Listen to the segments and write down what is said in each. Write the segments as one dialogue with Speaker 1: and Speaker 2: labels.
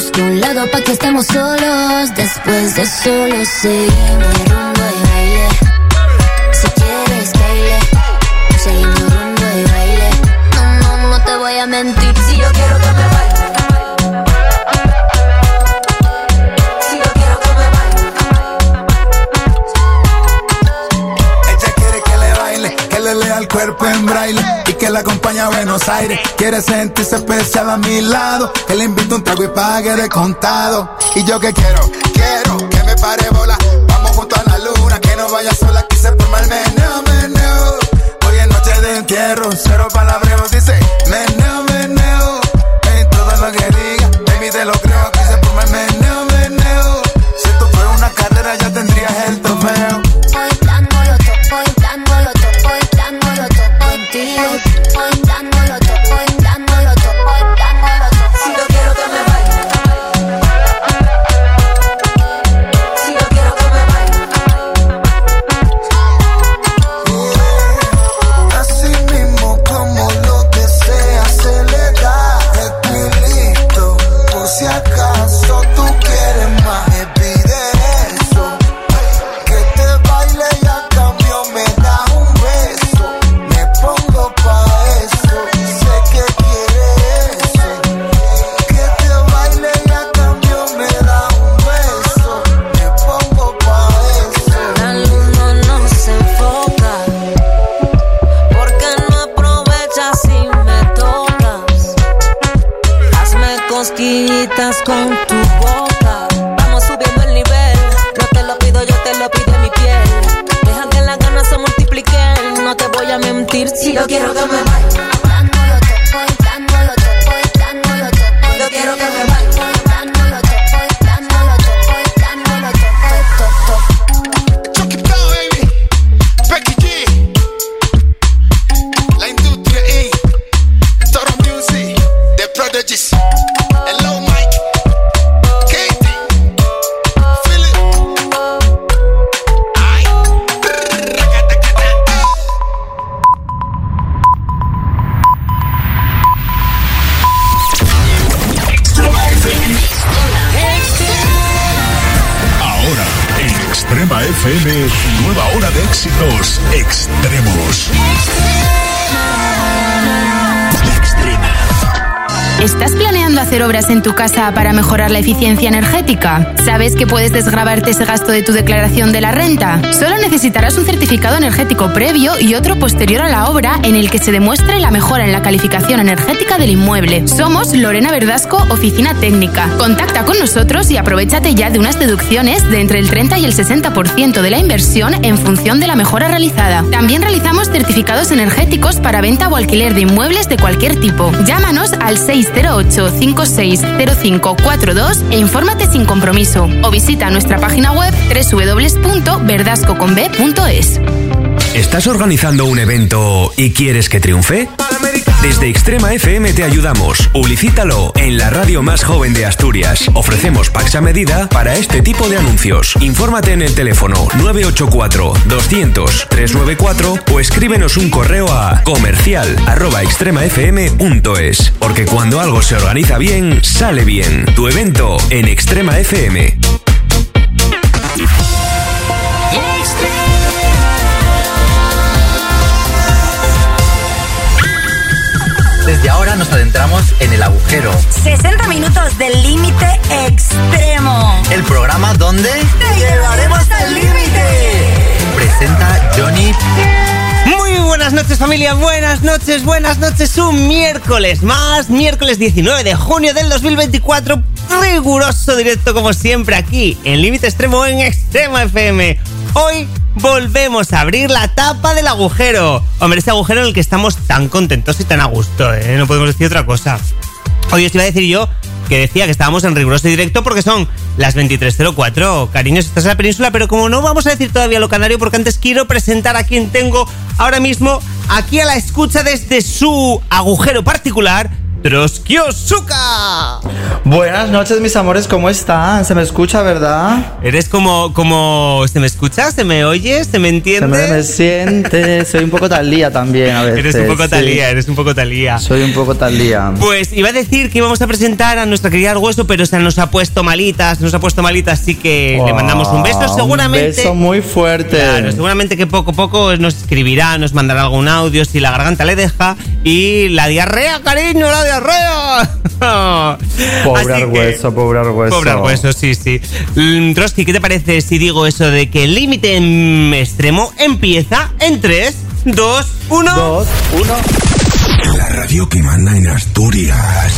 Speaker 1: busco un lado pa' que estemos solos. Después de solo seguimos rumbo de baile. Si quieres baile, seguimos rumbo de baile. No te voy a mentir. Si yo quiero que me baile, si yo quiero que me baile.
Speaker 2: Ella quiere que le baile, que le lea el cuerpo en braille y que la acompañe a Buenos Aires. Quiere sentirse especial a mi lado, que le invite un trago y pague de contado. Y yo que quiero que me pare bola. Vamos junto a la luna, que no vaya sola, quise formar el meneo. Hoy es noche de entierro, cero palabreo, dice meneo. En todo lo que diga, baby te lo creo, quise formar el meneo. Si esto fuera una carrera ya tendrías el trofeo.
Speaker 1: Hoy dándolo todo, hoy dándolo todo, hoy dándolo todo contigo. Hoy dándolo todo, hoy dándolo todo, hoy dándolo todo. Si yo quiero que me baile, si yo quiero que me baile.
Speaker 2: Así mismo como lo desea se le da. Estoy listo, por si acaso tú quieres más, me pide eso. Que te baile y a cambio me da un beso. Me pongo pa' eso, sé que quieres eso. Que te baile y a cambio me da un beso. Me pongo pa' eso.
Speaker 1: La luna no se enfoca, porque no aprovechas si me tocas. Hazme cosquillitas con tu boca. Vamos subiendo el nivel, no te lo pido, yo te lo pido en mi piel. Deja que las ganas se multipliquen, no te voy a mentir si yo quiero que me baile. Dándolo todo, voy dándolo todo, voy dándolo todo. Yo quiero que me baile. Voy dándolo todo, voy dándolo todo, voy dándolo todo.
Speaker 2: Chuck it down, baby. Becky G. La industria E. Toro Music. The Prodigies. Hello, Mike. Katie. Feel it. Ay.
Speaker 3: Ahora, en Extrema FM, nueva hora de éxitos extremos. Extrema.
Speaker 4: ¿Estás planeando hacer obras en tu casa para mejorar la eficiencia energética? ¿Sabes que puedes desgravarte ese gasto de tu declaración de la renta? Solo necesitarás un certificado energético previo y otro posterior a la obra en el que se demuestre la mejora en la calificación energética del inmueble. Somos Lorena Verdasco, Oficina Técnica. Contacta con nosotros y aprovéchate ya de unas deducciones de entre el 30 y el 60% de la inversión en función de la mejora realizada. También realizamos certificados energéticos para venta o alquiler de inmuebles de cualquier tipo. Llámanos al 608-560542 e infórmate sin compromiso. O visita nuestra página web www.verdascoconb.es.
Speaker 5: ¿Estás organizando un evento y quieres que triunfe? Desde Extrema FM te ayudamos. Publicítalo en la radio más joven de Asturias. Ofrecemos packs a medida para este tipo de anuncios. Infórmate en el teléfono 984-200-394 o escríbenos un correo a comercial@extremafm.es. Porque cuando algo se organiza bien, sale bien. Tu evento en Extrema FM.
Speaker 6: Desde ahora nos adentramos en El Agujero.
Speaker 7: 60 minutos del límite extremo.
Speaker 6: El programa donde
Speaker 7: ¡te llevaremos al límite!
Speaker 6: Presenta Johnny.
Speaker 8: Muy buenas noches, familia, buenas noches. Un miércoles más, miércoles 19 de junio del 2024. Riguroso directo como siempre aquí en Límite Extremo en Extrema FM. Hoy volvemos a abrir la tapa del agujero. Hombre, ese agujero en el que estamos tan contentos y tan a gusto, no podemos decir otra cosa. Hoy os iba a decir yo que decía que estábamos en riguroso directo porque son las 23:04. Cariños, estás en la península, pero como no vamos a decir todavía lo canario, porque antes quiero presentar a quien tengo ahora mismo aquí a la escucha desde su agujero particular, Trotsky Osuka.
Speaker 9: Buenas noches, mis amores, ¿cómo están? ¿Se me escucha, verdad?
Speaker 8: Eres como ¿se me escucha? ¿Se me oye? ¿Se me entiende?
Speaker 9: Me siente. Soy un poco talía también a veces.
Speaker 8: Eres un poco talía.
Speaker 9: Soy un poco talía.
Speaker 8: Pues iba a decir que íbamos a presentar a nuestra querida Argueso, pero se nos ha puesto malita, así que le mandamos un beso, seguramente.
Speaker 9: Un beso muy fuerte.
Speaker 8: Claro, seguramente que poco a poco nos escribirá, nos mandará algún audio si la garganta le deja. Y la diarrea, cariño, la diarrea.
Speaker 9: Pobre Argueso.
Speaker 8: Pobre Argueso, sí. Trotsky, ¿qué te parece si digo eso de que el límite extremo empieza en 3, 2, 1?
Speaker 9: 2, 1.
Speaker 3: La radio que manda en Asturias.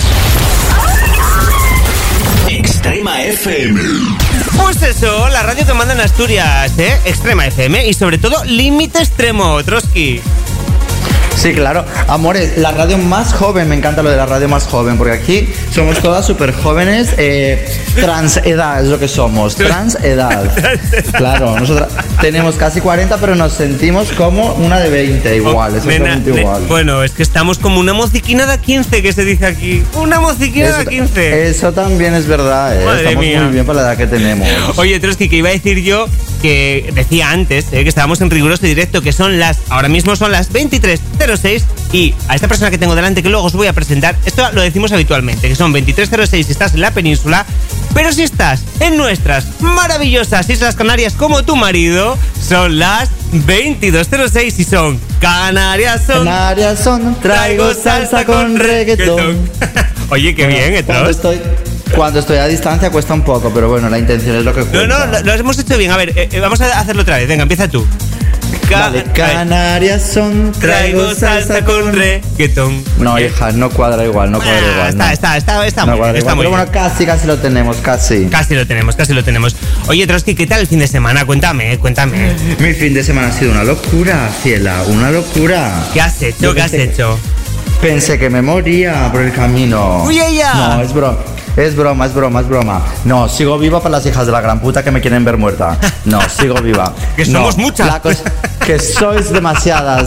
Speaker 3: Extrema FM.
Speaker 8: Pues eso, la radio que manda en Asturias, Extrema FM. Y sobre todo, límite extremo, Trotsky.
Speaker 9: Sí, claro. Amores, la radio más joven, me encanta lo de la radio más joven, porque aquí somos todas súper jóvenes, transedad es lo que somos, transedad. Claro, nosotras tenemos casi 40, pero nos sentimos como una de 20, igual, exactamente igual.
Speaker 8: Bueno, es que estamos como una mociquina de 15, que se dice aquí. Una mociquina de 15.
Speaker 9: Eso también es verdad, estamos muy bien para la edad que tenemos.
Speaker 8: Oye, Trotsky, que iba a decir yo, que decía antes, que estábamos en riguroso directo, que ahora mismo son las 23:06, y a esta persona que tengo delante, que luego os voy a presentar, esto lo decimos habitualmente, que son 23:06 si estás en la península, pero si estás en nuestras maravillosas Islas Canarias como tu marido, son las 22:06 y son Canarias son,
Speaker 9: traigo salsa con reggaetón.
Speaker 8: Oye, qué bien,
Speaker 9: Cuando estoy a distancia cuesta un poco, pero bueno, la intención es lo que cuenta.
Speaker 8: No, lo hemos hecho bien. A ver, vamos a hacerlo otra vez. Venga, empieza tú.
Speaker 9: Vale, Canarias son, traigo salsa con reggaetón. No, hija, no cuadra igual,
Speaker 8: Está muy bien.
Speaker 9: Pero bueno, casi lo tenemos, casi.
Speaker 8: Casi lo tenemos. Oye, Trotsky, ¿qué tal el fin de semana? Cuéntame.
Speaker 9: Mi fin de semana ha sido una locura, Ciela, una locura.
Speaker 8: ¿Qué has hecho?
Speaker 9: Pensé que me moría por el camino.
Speaker 8: ¡Uy, ella!
Speaker 9: No, es broma. No, sigo viva para las hijas de la gran puta que me quieren ver muerta. No, sigo viva.
Speaker 8: Que somos muchas.
Speaker 9: Que sois demasiadas.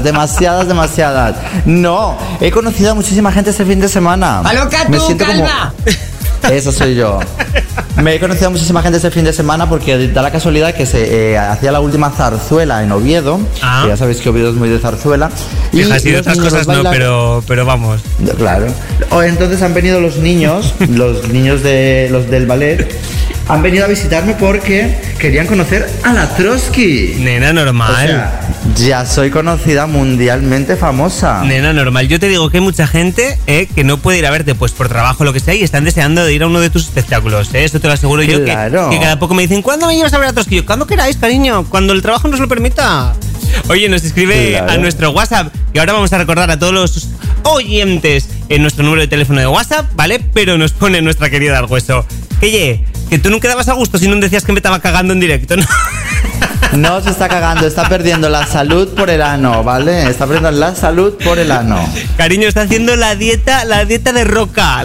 Speaker 9: No, he conocido a muchísima gente este fin de semana.
Speaker 8: ¡Aloca tú,
Speaker 9: me siento
Speaker 8: calma!
Speaker 9: Eso soy yo. Me he conocido a muchísima gente este fin de semana porque da la casualidad que se hacía la última zarzuela en Oviedo. Que ya sabéis que Oviedo es muy de zarzuela.
Speaker 8: Fija, sí, de otras cosas no, pero vamos.
Speaker 9: Claro. Entonces han venido los niños del ballet. Han venido a visitarme porque querían conocer a la Trotsky.
Speaker 8: Nena, normal.
Speaker 9: O sea, ya soy conocida mundialmente famosa.
Speaker 8: Nena, normal. Yo te digo que hay mucha gente que no puede ir a verte pues por trabajo o lo que sea y están deseando de ir a uno de tus espectáculos. Eso te lo aseguro yo, que cada poco me dicen, ¿cuándo me llevas a ver a Trotsky? Yo, cuando queráis, cariño, cuando el trabajo nos lo permita. Oye, nos escribe a nuestro WhatsApp, y ahora vamos a recordar a todos los oyentes en nuestro número de teléfono de WhatsApp, ¿vale? Pero nos pone nuestra querida Argueso que tú no quedabas a gusto si no decías que me estaba cagando en directo, ¿no?
Speaker 9: No se está cagando, está perdiendo la salud por el ano, ¿vale? Está perdiendo la salud por el ano.
Speaker 8: Cariño, está haciendo la dieta de roca.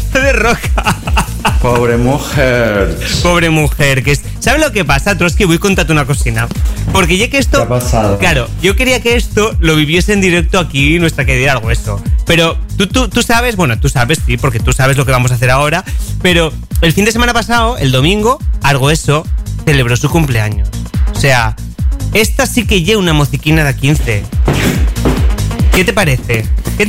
Speaker 9: Pobre mujer.
Speaker 8: ¿Sabes lo que pasa, Trotsky? Voy a contarte una cocina. Porque ya que esto...
Speaker 9: ¿Qué ha pasado?
Speaker 8: Claro, yo quería que esto lo viviese en directo aquí nuestra querida Argueso. Pero tú sabes, bueno, tú sabes, sí, porque tú sabes lo que vamos a hacer ahora. Pero el fin de semana pasado, el domingo, Argueso celebró su cumpleaños. O sea, esta sí que lleva una mociquina de 15. ¿Qué te parece?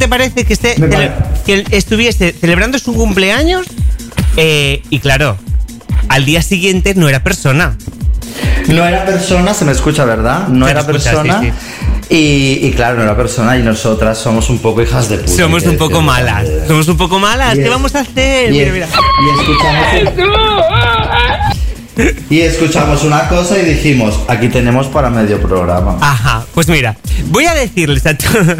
Speaker 8: Que estuviese celebrando su cumpleaños y claro, al día siguiente no era persona.
Speaker 9: No era persona, se me escucha, ¿verdad? No era persona. Sí. Y claro, no era persona y nosotras somos un poco hijas de puta.
Speaker 8: Somos un poco malas. ¿Qué vamos a hacer? Mira.
Speaker 9: Y escuchamos una cosa y dijimos, aquí tenemos para medio programa.
Speaker 8: Ajá, pues mira, voy a decirles a todos.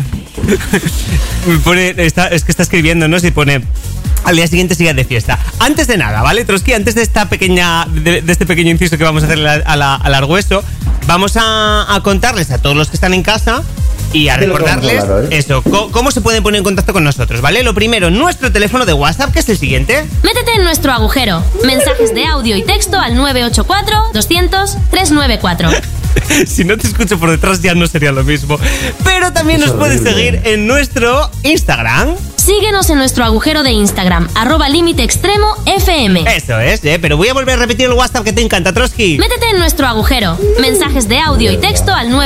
Speaker 8: Es que está escribiendo, ¿no? Se pone... Al día siguiente sigue de fiesta. Antes de nada, ¿vale, Trotsky? Antes de esta pequeña de este pequeño inciso que vamos a hacer al Argueso, vamos a contarles a todos los que están en casa y a recordarles eso, cómo se pueden poner en contacto con nosotros, ¿vale? Lo primero, nuestro teléfono de WhatsApp, que es el siguiente.
Speaker 10: Métete en nuestro agujero. Mensajes de audio y texto al 984-200-394.
Speaker 8: Si no te escucho por detrás ya no sería lo mismo. Pero también nos puedes seguir en nuestro Instagram.
Speaker 10: Síguenos en nuestro agujero de Instagram, @LímiteExtremoFM.
Speaker 8: Eso es, pero voy a volver a repetir el WhatsApp que te encanta, Trotsky.
Speaker 10: Métete en nuestro agujero. Mensajes de audio y texto al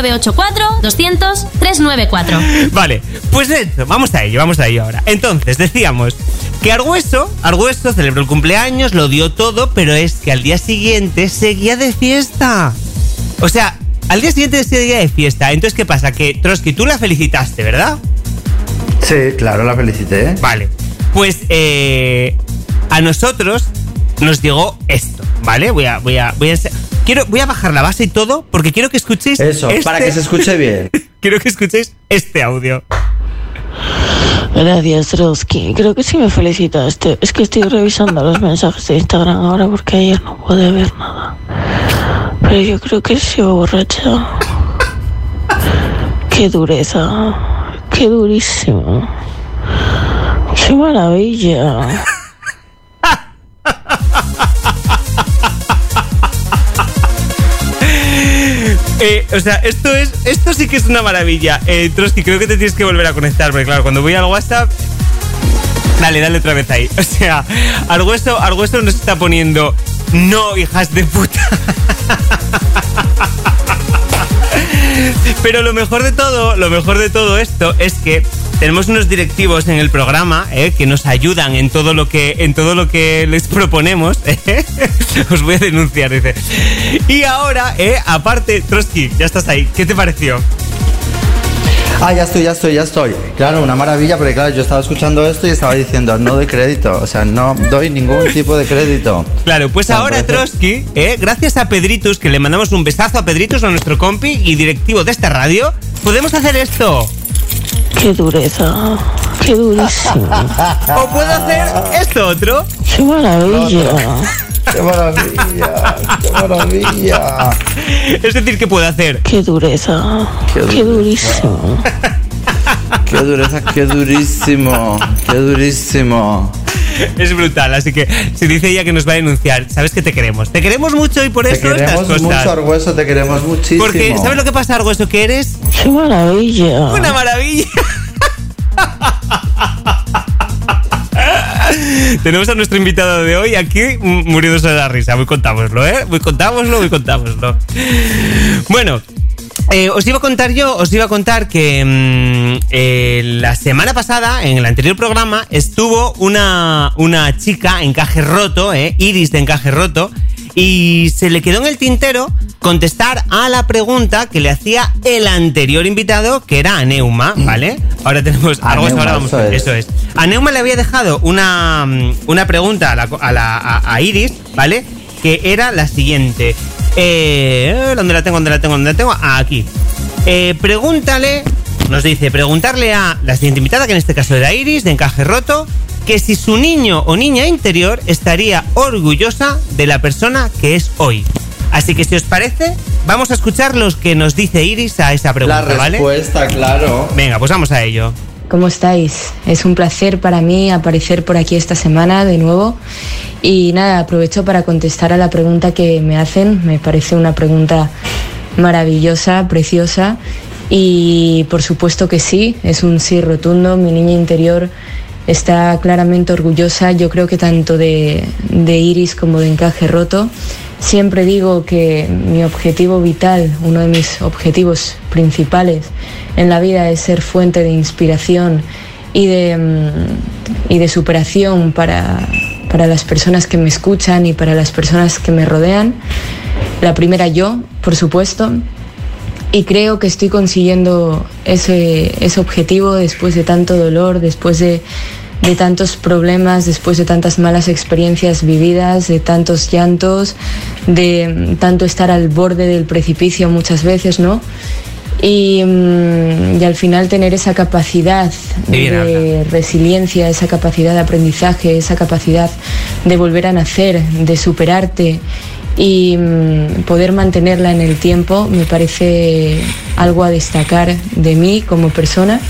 Speaker 10: 984-200-394.
Speaker 8: Vale, pues eso, vamos a ello ahora. Entonces, decíamos que Argueso celebró el cumpleaños, lo dio todo, pero es que al día siguiente seguía de fiesta. O sea, al día siguiente seguía de fiesta. Entonces, ¿qué pasa? Que, Trotsky, tú la felicitaste, ¿verdad?
Speaker 9: Sí, claro, la felicité.
Speaker 8: Vale, pues a nosotros nos llegó esto, ¿vale? Voy a bajar la base y todo porque quiero que escuchéis
Speaker 9: eso, para que se escuche bien.
Speaker 8: Quiero que escuchéis este audio.
Speaker 11: Gracias, Trotsky. Creo que sí me felicitaste. Es que estoy revisando los mensajes de Instagram ahora porque ayer no pude ver nada. Pero yo creo que sí borracha. Qué dureza. Qué durísimo. Qué maravilla.
Speaker 8: O sea, esto sí que es una maravilla. Trotsky, creo que te tienes que volver a conectar, porque claro, cuando voy al WhatsApp. Dale otra vez ahí. O sea, Argueso nos está poniendo no, hijas de puta. Pero lo mejor de todo esto es que tenemos unos directivos en el programa que nos ayudan en todo lo que les proponemos. Os voy a denunciar, dice. Y ahora, aparte, Trotsky, ya estás ahí. ¿Qué te pareció?
Speaker 9: Ya estoy. Claro, una maravilla, porque claro, yo estaba escuchando esto y estaba diciendo, no doy crédito, o sea, no doy ningún tipo de crédito.
Speaker 8: Claro, pues ahora, Trotsky, gracias a Pedritus, que le mandamos un besazo a Pedritus, a nuestro compi y directivo de esta radio, podemos hacer esto.
Speaker 11: Qué dureza, qué durísimo.
Speaker 8: O puedo hacer esto otro.
Speaker 11: Qué maravilla.
Speaker 9: ¡Qué maravilla!
Speaker 8: Es decir, ¿qué puedo hacer?
Speaker 11: ¡Qué dureza! ¡Qué durísimo!
Speaker 9: ¡Qué dureza! ¡Qué durísimo! ¡Qué durísimo!
Speaker 8: Es brutal, así que si dice ella que nos va a denunciar, sabes que te queremos mucho y por eso estas cosas.
Speaker 9: Te queremos mucho, Argueso, te queremos muchísimo.
Speaker 8: Porque, ¿sabes lo que pasa, Argueso? Que eres...
Speaker 11: ¡Qué maravilla!
Speaker 8: ¡Una maravilla! Tenemos a nuestro invitado de hoy aquí muriéndose de la risa. Voy contámoslo. Bueno, os iba a contar que la semana pasada, en el anterior programa, estuvo una chica Encaje Roto, Iris de Encaje Roto, y se le quedó en el tintero contestar a la pregunta que le hacía el anterior invitado, que era Aneuma, ¿vale? Ahora tenemos algo, ahora vamos. Eso es. Aneuma le había dejado una pregunta a Iris, ¿vale? Que era la siguiente. ¿Dónde la tengo? Aquí. Preguntarle a la siguiente invitada, que en este caso era Iris, de Encaje Roto, que si su niño o niña interior estaría orgullosa de la persona que es hoy. Así que si os parece, vamos a escuchar lo que nos dice Iris a esa pregunta, ¿vale?
Speaker 9: La respuesta, ¿vale? Claro.
Speaker 8: Venga, pues vamos a ello.
Speaker 12: ¿Cómo estáis? Es un placer para mí aparecer por aquí esta semana de nuevo. Y nada, aprovecho para contestar a la pregunta que me hacen. Me parece una pregunta maravillosa, preciosa. Y por supuesto que sí, es un sí rotundo. Mi niña interior está claramente orgullosa, yo creo que tanto de Iris como de Encaje Roto. Siempre digo que mi objetivo vital, uno de mis objetivos principales en la vida es ser fuente de inspiración y de superación para las personas que me escuchan y para las personas que me rodean. La primera yo, por supuesto. Y creo que estoy consiguiendo ese objetivo después de tanto dolor, después de tantos problemas, después de tantas malas experiencias vividas, de tantos llantos, de tanto estar al borde del precipicio muchas veces, ¿no? Y al final tener esa capacidad de resiliencia, esa capacidad de aprendizaje, esa capacidad de volver a nacer, de superarte y poder mantenerla en el tiempo, me parece algo a destacar de mí como persona.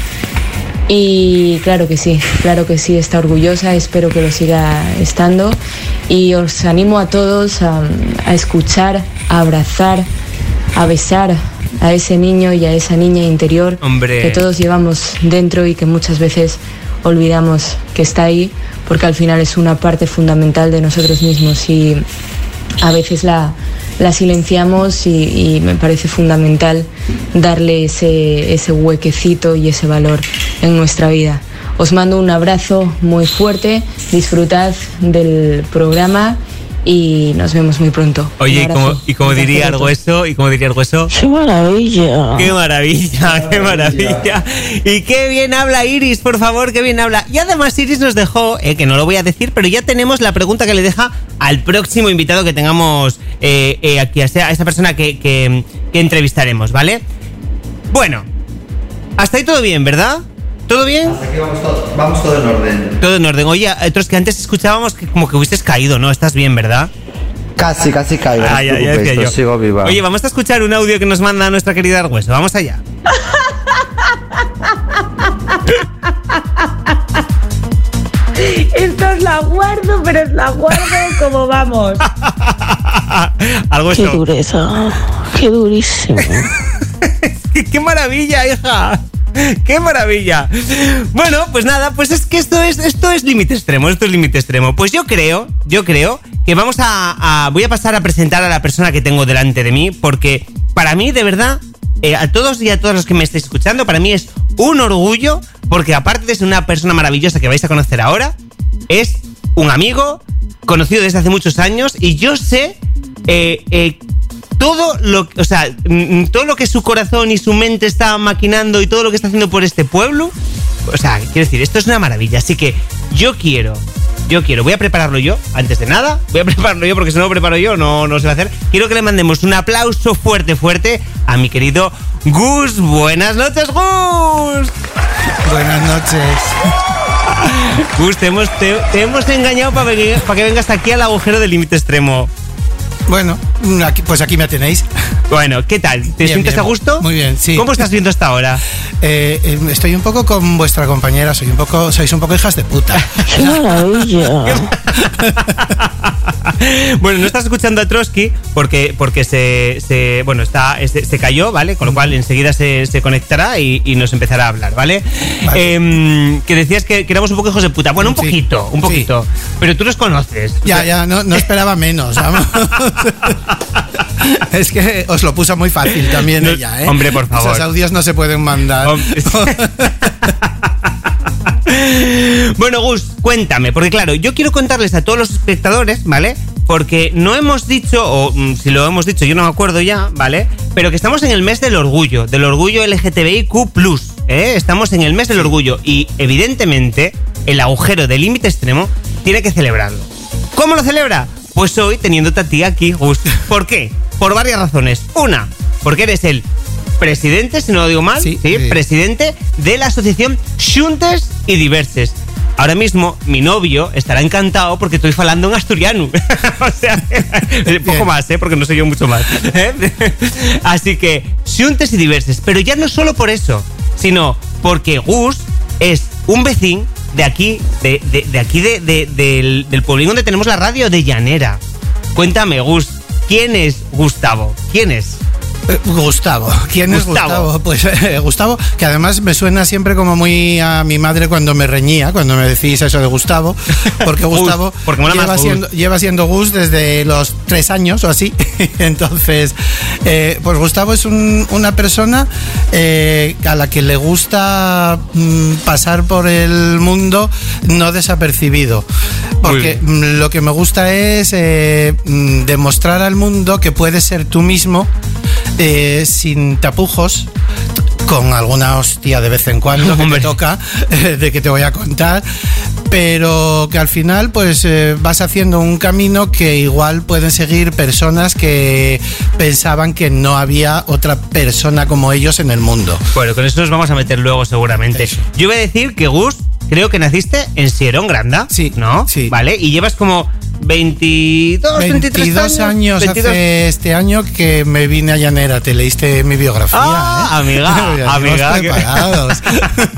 Speaker 12: Y claro que sí, está orgullosa, espero que lo siga estando. Y os animo a todos a escuchar, a abrazar, a besar a ese niño y a esa niña interior.
Speaker 8: ¡Hombre!
Speaker 12: Que todos llevamos dentro y que muchas veces olvidamos que está ahí, porque al final es una parte fundamental de nosotros mismos y a veces la silenciamos y me parece fundamental darle ese huequecito y ese valor en nuestra vida. Os mando un abrazo muy fuerte, disfrutad del programa y nos vemos muy pronto.
Speaker 8: Oye, ¿y cómo diría el hueso? ¿Y cómo diría el hueso?
Speaker 11: ¡Qué maravilla!
Speaker 8: ¡Qué maravilla! ¡Qué maravilla! Y qué bien habla Iris, por favor, qué bien habla. Y además Iris nos dejó, que no lo voy a decir, pero ya tenemos la pregunta que le deja al próximo invitado que tengamos aquí, a esa persona que entrevistaremos, ¿vale? Bueno, hasta ahí todo bien, ¿verdad? ¿Todo bien?
Speaker 9: Hasta aquí vamos todo en orden.
Speaker 8: Todo en orden. Oye, otros que antes escuchábamos que como que hubieses caído, ¿no? ¿Estás bien, verdad?
Speaker 9: Casi caigo.
Speaker 8: Yo
Speaker 9: sigo viva.
Speaker 8: Oye, vamos a escuchar un audio que nos manda nuestra querida Argueso. Vamos allá.
Speaker 13: Esto os la guardo, pero os la guardo como vamos.
Speaker 11: Qué dureza, qué durísimo.
Speaker 8: ¡Qué maravilla, hija! ¡Qué maravilla! Bueno, pues nada, pues es que esto es límite extremo, Pues yo creo que voy a pasar a presentar a la persona que tengo delante de mí, porque para mí, de verdad, a todos y a todas los que me estáis escuchando, para mí es un orgullo, porque aparte de ser una persona maravillosa que vais a conocer ahora, es un conocido desde hace muchos años, y yo sé todo lo que su corazón y su mente está maquinando y todo lo que está haciendo por este pueblo. O sea, quiero decir, esto es una maravilla. Así que yo quiero, voy a prepararlo yo, antes de nada, porque si no lo preparo yo no se va a hacer. Quiero que le mandemos un aplauso fuerte a mi querido Gus. Buenas noches, Gus.
Speaker 14: Buenas noches.
Speaker 8: Gus, te hemos engañado para que vengas aquí al agujero del límite extremo.
Speaker 14: Bueno, aquí me tenéis.
Speaker 8: Bueno, ¿qué tal? ¿Te sientes a gusto?
Speaker 14: Muy bien, sí.
Speaker 8: ¿Cómo estás viendo hasta ahora?
Speaker 14: Estoy un poco con vuestra compañera, sois un poco hijas de puta.
Speaker 11: ¡Qué maravilla!
Speaker 8: Bueno, no estás escuchando a Trotsky porque se cayó, ¿vale? Con lo cual enseguida se conectará y nos empezará a hablar, ¿vale? Que decías que éramos un poco hijos de puta. Bueno, un poquito. Sí. Pero tú los conoces.
Speaker 14: Ya, no esperaba menos, vamos. Es que os lo puso muy fácil también ella, ¿eh?
Speaker 8: Hombre, por favor.
Speaker 14: Esos audios no se pueden mandar.
Speaker 8: Bueno, Gus, cuéntame, porque claro, yo quiero contarles a todos los espectadores, ¿vale? Porque no hemos dicho, o si lo hemos dicho yo no me acuerdo ya, ¿vale? Pero que estamos en el mes del orgullo LGTBIQ+, ¿eh? Estamos en el mes del orgullo y evidentemente el agujero del límite extremo tiene que celebrarlo. ¿Cómo lo celebra? Pues hoy teniéndote a ti aquí, Gus. ¿Por qué? Por varias razones. Una, porque eres el presidente, si no lo digo mal, ¿sí? Presidente de la asociación Xuntes y Diverses. Ahora mismo mi novio estará encantado porque estoy falando en asturiano. O sea, poco más, porque no sé yo mucho más. Así que Xuntes y Diverses. Pero ya no solo por eso, sino porque Gus es un vecino de aquí, del pueblín donde tenemos la radio de Llanera. Cuéntame, Gus, ¿quién es Gustavo? ¿Quién es?
Speaker 14: Gustavo. ¿Quién es Gustavo? Pues Gustavo, que además me suena siempre como muy a mi madre cuando me reñía, cuando me decís eso de Gustavo, porque Gustavo lleva siendo Gus desde los 3 años o así. Entonces, pues Gustavo es una persona a la que le gusta pasar por el mundo no desapercibido, porque lo que me gusta es demostrar al mundo que puedes ser tú mismo, sin tapujos, con alguna hostia de vez en cuando que te toca, de que te voy a contar, pero que al final pues vas haciendo un camino que igual pueden seguir personas que pensaban que no había otra persona como ellos en el mundo.
Speaker 8: Bueno, con eso nos vamos a meter luego seguramente. Eso. Yo voy a decir que Gus, creo que naciste en Sierón Granda, sí, ¿no? Sí. ¿Vale? Y llevas como 23 años
Speaker 14: hace este año que me vine a Llanera. Te leíste mi biografía,
Speaker 8: amiga.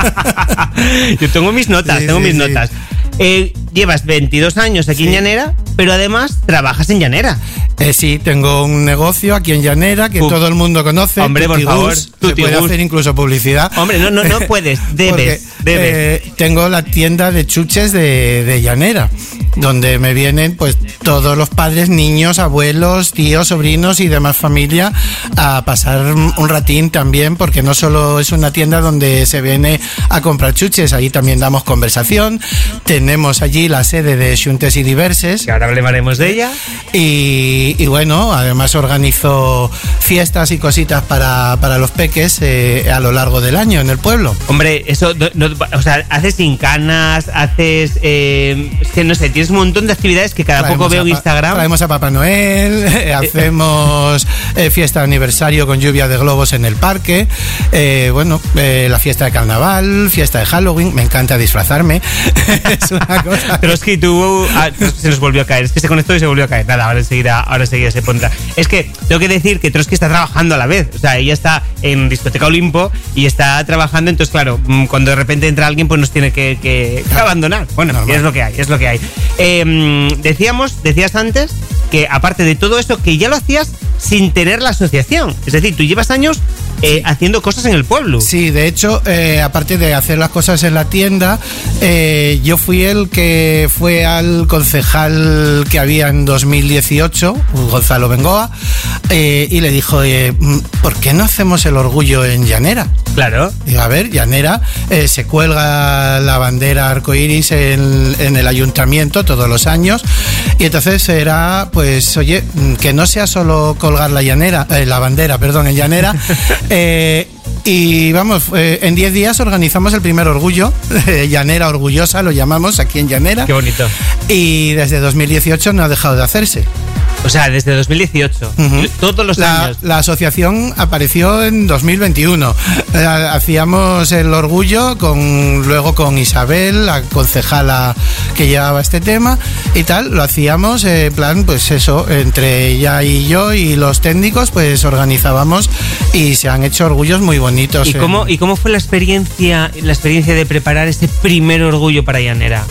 Speaker 8: Yo tengo mis notas, Llevas 22 años aquí en Llanera, pero además trabajas en Llanera.
Speaker 14: Sí, tengo un negocio aquí en Llanera que todo el mundo conoce.
Speaker 8: Hombre, por favor,
Speaker 14: se puede hacer incluso publicidad.
Speaker 8: Hombre, no puedes, debes.
Speaker 14: Tengo la tienda de chuches de Llanera, donde me vienen pues todos los padres, niños, abuelos, tíos, sobrinos y demás familia a pasar un ratín también, porque no solo es una tienda donde se viene a comprar chuches, ahí también damos conversación. Tenemos allí la sede de Xuntes y Diverses,
Speaker 8: que ahora hablaremos de ella.
Speaker 14: Y bueno, además organizo fiestas y cositas para los peques a lo largo del año en el pueblo.
Speaker 8: Hombre, eso, o sea, haces gincanas, haces, es que no sé, tienes un montón de actividades que cada poco veo en Instagram.
Speaker 14: Traemos a Papá Noel, hacemos fiesta de aniversario con lluvia de globos en el parque, la fiesta de carnaval, fiesta de Halloween, me encanta disfrazarme. Es una cosa.
Speaker 8: Pero es que se nos volvió a caer, es que se conectó y se volvió a caer. Nada, ahora enseguida se pondrá. Es que tengo que decir que Trotsky está trabajando a la vez, o sea, ella está en Discoteca Olimpo y está trabajando, entonces claro, cuando de repente entra alguien pues nos tiene que abandonar. Bueno, es lo que hay. Decías antes que aparte de todo eso, que ya lo hacías sin tener la asociación, es decir, tú llevas años haciendo cosas en el pueblo.
Speaker 14: Sí, de hecho, aparte de hacer las cosas en la tienda, yo fui el que fue al concejal que había en 2018, Gonzalo Bengoa, y le dijo, ¿por qué no hacemos el orgullo en Llanera?
Speaker 8: Claro.
Speaker 14: Digo, a ver, Llanera, se cuelga la bandera arcoíris en el ayuntamiento todos los años, y entonces era, pues, oye, que no sea solo colgar la bandera en Llanera. Y vamos, en 10 días organizamos el primer orgullo, Llanera Orgullosa lo llamamos aquí en Llanera.
Speaker 8: Qué bonito.
Speaker 14: Y desde 2018 no ha dejado de hacerse.
Speaker 8: O sea, desde 2018, todos los años.
Speaker 14: La asociación apareció en 2021. Hacíamos el orgullo luego con Isabel, la concejala que llevaba este tema y tal. Lo hacíamos en plan, pues eso, entre ella y yo y los técnicos, pues organizábamos y se han hecho orgullos muy bonitos.
Speaker 8: ¿Y cómo fue la experiencia de preparar ese primer orgullo para Llanera?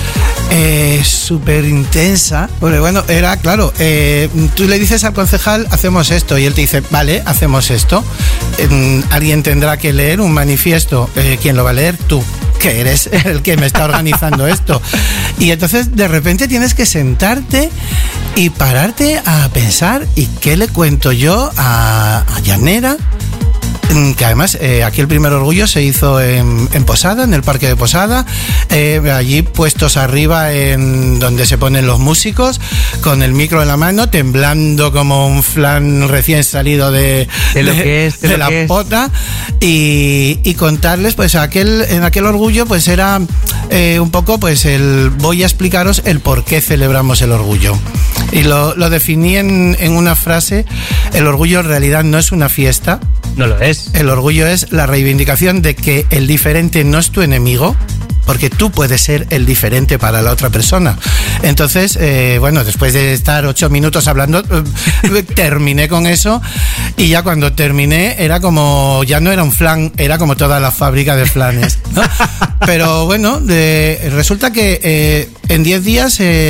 Speaker 14: Súper intensa, porque bueno, era claro, tú le dices al concejal, hacemos esto, y él te dice, vale, hacemos esto. Alguien tendrá que leer un manifiesto. ¿Quién lo va a leer? Tú, que eres el que me está organizando esto. Y entonces de repente tienes que sentarte y pararte a pensar, ¿y qué le cuento yo a Llanera? Que además aquí el primer orgullo se hizo en Posada, en el parque de Posada, allí puestos arriba en donde se ponen los músicos, con el micro en la mano, temblando como un flan recién salido de la pota, y contarles, pues en aquel orgullo pues era un poco pues voy a explicaros el por qué celebramos el orgullo. Y lo definí en una frase: el orgullo en realidad no es una fiesta.
Speaker 8: No lo es.
Speaker 14: El orgullo es la reivindicación de que el diferente no es tu enemigo, porque tú puedes ser el diferente para la otra persona. Entonces, después de estar 8 minutos hablando, terminé con eso, y ya cuando terminé ya no era un flan, era como toda la fábrica de flanes, ¿no? Pero bueno, resulta que en 10 días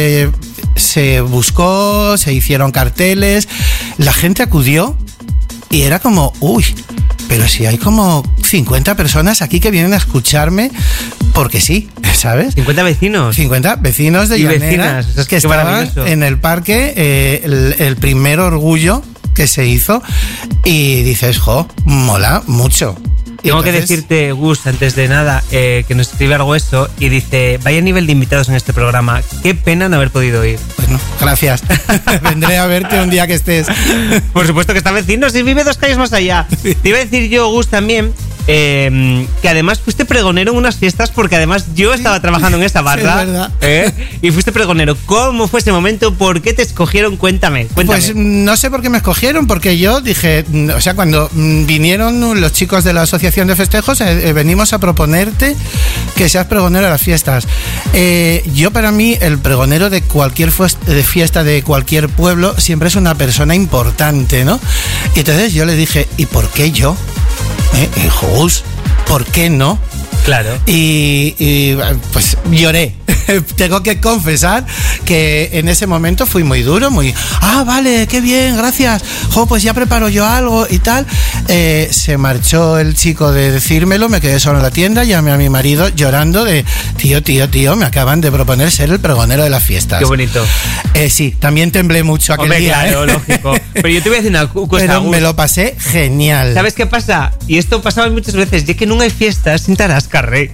Speaker 14: se buscó, se hicieron carteles, la gente acudió. Y era como, pero si hay como 50 personas aquí que vienen a escucharme, porque sí, ¿sabes?
Speaker 8: 50 vecinos.
Speaker 14: 50 vecinos de Llanera que estaban en el parque, el primer orgullo que se hizo, y dices, mola mucho.
Speaker 8: Tengo que decirte, Gus, antes de nada, que nos escribe algo eso y dice, vaya nivel de invitados en este programa, qué pena no haber podido ir.
Speaker 14: Bueno, gracias. Vendré a verte un día que estés.
Speaker 8: Por supuesto que está vecino, si vive 2 calles más allá. Sí. Te iba a decir yo, Gus, también, que además fuiste pregonero en unas fiestas, porque además yo estaba trabajando en esa barra.
Speaker 14: Es verdad.
Speaker 8: Y fuiste pregonero. ¿Cómo fue ese momento? ¿Por qué te escogieron? Cuéntame.
Speaker 14: Pues no sé por qué me escogieron, porque yo dije, o sea, cuando vinieron los chicos de la asociación de festejos, venimos a proponerte que seas pregonero de las fiestas. Yo, para mí, el pregonero de cualquier fiesta de cualquier pueblo siempre es una persona importante, ¿no? Y entonces yo le dije, ¿y por qué yo? Gus, ¿por qué no?
Speaker 8: Claro.
Speaker 14: Y pues lloré. Tengo que confesar que en ese momento fui muy duro, vale, qué bien, gracias. Pues ya preparo yo algo y tal. Se marchó el chico de decírmelo, me quedé solo en la tienda, llamé a mi marido llorando de tío, me acaban de proponer ser el pregonero de las fiestas.
Speaker 8: Qué bonito.
Speaker 14: Sí, también temblé mucho aquel día.
Speaker 8: Claro, lógico. Pero yo te voy a decir una cosa.
Speaker 14: Pero me lo pasé genial.
Speaker 8: ¿Sabes qué pasa? Y esto pasaba muchas veces, ya que nunca hay fiestas sin tarascarre.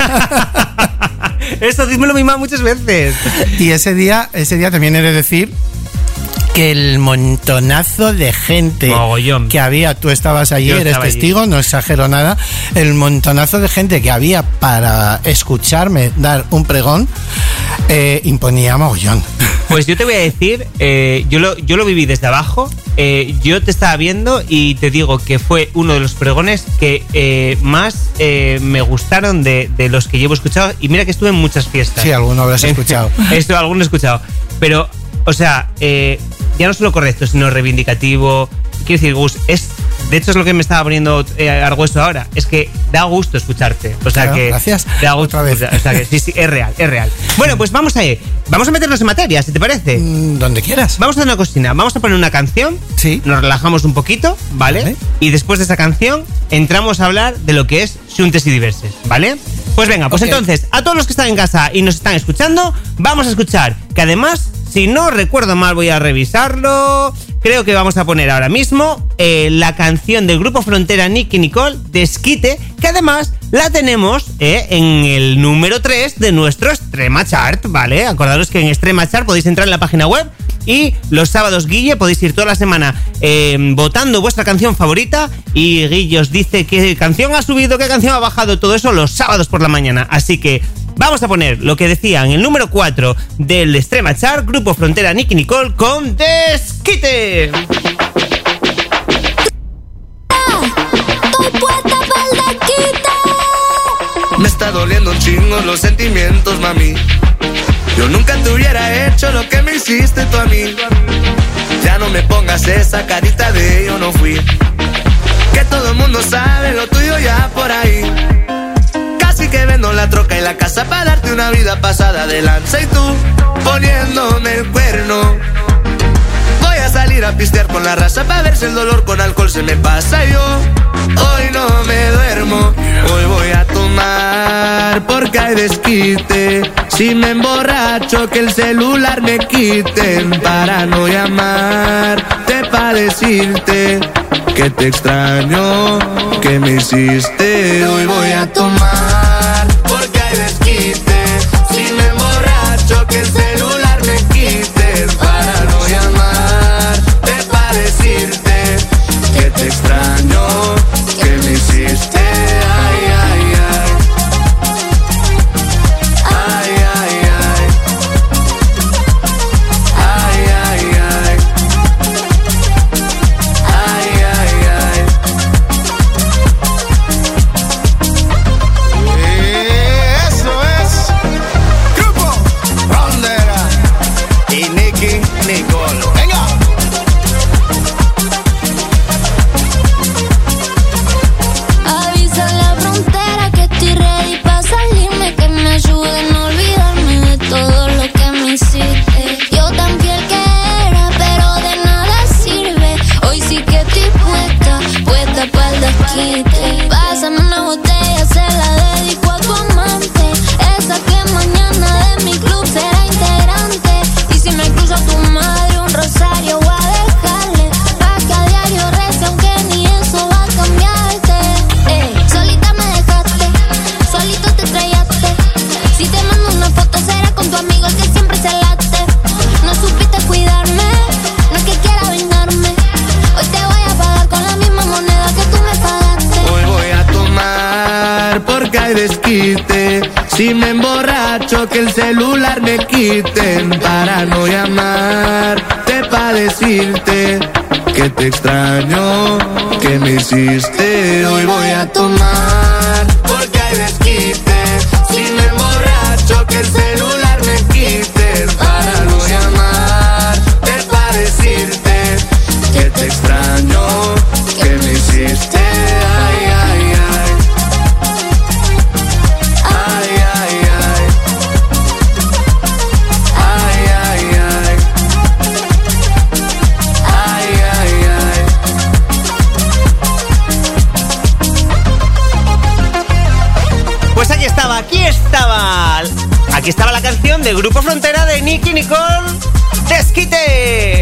Speaker 8: Eso dímelo mi mamá muchas veces.
Speaker 14: Y ese día también he de decir que el montonazo de gente que había, tú estabas allí, eres testigo, no exagero nada, el montonazo de gente que había para escucharme dar un pregón imponía mogollón.
Speaker 8: Pues yo te voy a decir, yo lo viví desde abajo, yo te estaba viendo y te digo que fue uno de los pregones que más me gustaron de los que llevo escuchado, y mira que estuve en muchas fiestas.
Speaker 14: Sí, alguno habrás escuchado.
Speaker 8: Alguno he escuchado, pero, o sea, ya no solo correcto, sino reivindicativo. Quiero decir, Gus, de hecho es lo que me estaba poniendo Argüeso ahora, es que da gusto escucharte. O sea, claro, que
Speaker 14: gracias.
Speaker 8: Da gusto.
Speaker 14: Otra vez.
Speaker 8: O sea que sí, es real. Bueno, pues vamos a meternos en materia, si te parece.
Speaker 14: Donde quieras.
Speaker 8: Vamos a hacer una cocina, vamos a poner una canción.
Speaker 14: Sí.
Speaker 8: Nos relajamos un poquito, ¿vale? Y después de esa canción entramos a hablar de lo que es Xuntes y Diverses, ¿vale? Pues venga, pues entonces, a todos los que están en casa y nos están escuchando, vamos a escuchar, que además, si no recuerdo mal, voy a revisarlo. Creo que vamos a poner ahora mismo la canción del Grupo Frontera Nicky Nicole, Desquite, que además la tenemos en el número 3 de nuestro Extrema Chart, ¿vale? Acordaros que en Extrema Chart podéis entrar en la página web y los sábados, Guille, podéis ir toda la semana votando vuestra canción favorita, y Guille os dice qué canción ha subido, qué canción ha bajado, todo eso los sábados por la mañana. Así que vamos a poner lo que decía en el número 4 del Extrema Chart, Grupo Frontera Nicky Nicole con Desquite.
Speaker 15: Me está doliendo un chingo los sentimientos, mami. Yo nunca te hubiera hecho lo que me hiciste tú a mí. Ya no me pongas esa carita de yo no fui. Que todo el mundo sabe lo tuyo ya por ahí. Casi que vendo la troca y la casa para darte una vida pasada de lanza, y tú poniéndome el cuerno. Voy a salir a pistear con la raza para ver si el dolor con alcohol se me pasa. Yo hoy no me duermo, hoy voy a tomar porque hay desquite. Si me emborracho que el celular me quiten para no llamarte, para decirte que te extraño, que me hiciste. Hoy voy a tomar porque hay desquite. Si me emborracho que el celular me quiten para no llamarte, para decirte que te extraño, que me hiciste. Ay, ay, ay. Ay, ay, ay. Ay, ay, ay. Ay, ay, ay. Eso es Grupo Frontera y Nicky Nicole. Venga.
Speaker 16: Avisa en la frontera que estoy ready pa' salirme, que me ayuden a olvidarme de todo lo que me hiciste. Yo tan fiel que era, pero de nada sirve. Hoy sí que estoy puesta para el desquite. Pásame una botella, se la dedico a tu amante, esa que mañana de mi club será integrante. Y si me cruzo a tu madre un rosario voy a dejarle, pa' que a diario rece, aunque ni eso va a cambiarte. Solita me dejaste, solito te estrellaste. Si te mando una foto será con tu amigo el que siempre se late. No supiste cuidarme, no es que quiera vengarme. Hoy te voy a pagar con la misma moneda que tú me pagaste.
Speaker 15: Hoy voy a tomar porque hay desquite. Si me emborracho que el celular me quiten para no llamarte, para decirte que te extraño, que me hiciste. Hoy voy a tomar porque hay desquite. Si me emborracho que el celular me quiten para no llamarte, para decirte que te extraño, que me hiciste. Ay, ay, ay.
Speaker 8: canción de Grupo Frontera de Nicky Nicole, Desquite.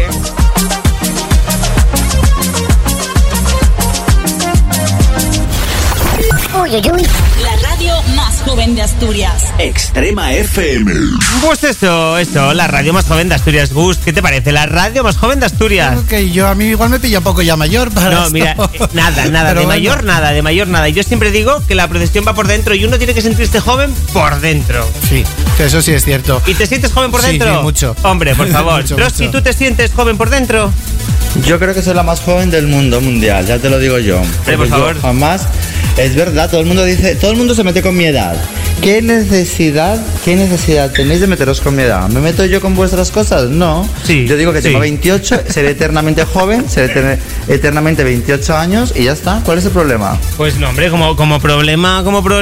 Speaker 17: Uy, uy, uy. La radio más joven de Asturias.
Speaker 3: Extrema FM.
Speaker 8: Pues eso, la radio más joven de Asturias. Gus, ¿qué te parece? La radio más joven de Asturias.
Speaker 14: Ok, a mí igual me pilla un poco ya mayor para
Speaker 8: No,
Speaker 14: esto.
Speaker 8: mira, nada, de bueno. mayor nada. Yo siempre digo que la procesión va por dentro y uno tiene que sentirse joven por dentro.
Speaker 14: Sí, que eso sí es cierto.
Speaker 8: ¿Y te sientes joven por dentro?
Speaker 14: Sí, mucho.
Speaker 8: Hombre, por favor. Trotsky, ¿tú te sientes joven por dentro?
Speaker 9: Yo creo que soy la más joven del mundo mundial, ya te lo digo yo.
Speaker 8: Por favor.
Speaker 9: Jamás, es verdad, todo el mundo se mete con mi edad. ¿Qué necesidad tenéis de meteros con mi edad? ¿Me meto yo con vuestras cosas? No.
Speaker 8: Sí,
Speaker 9: yo digo que tengo 28, seré eternamente joven, seré eternamente 28 años y ya está. ¿Cuál es el problema?
Speaker 8: Pues no, hombre, como problema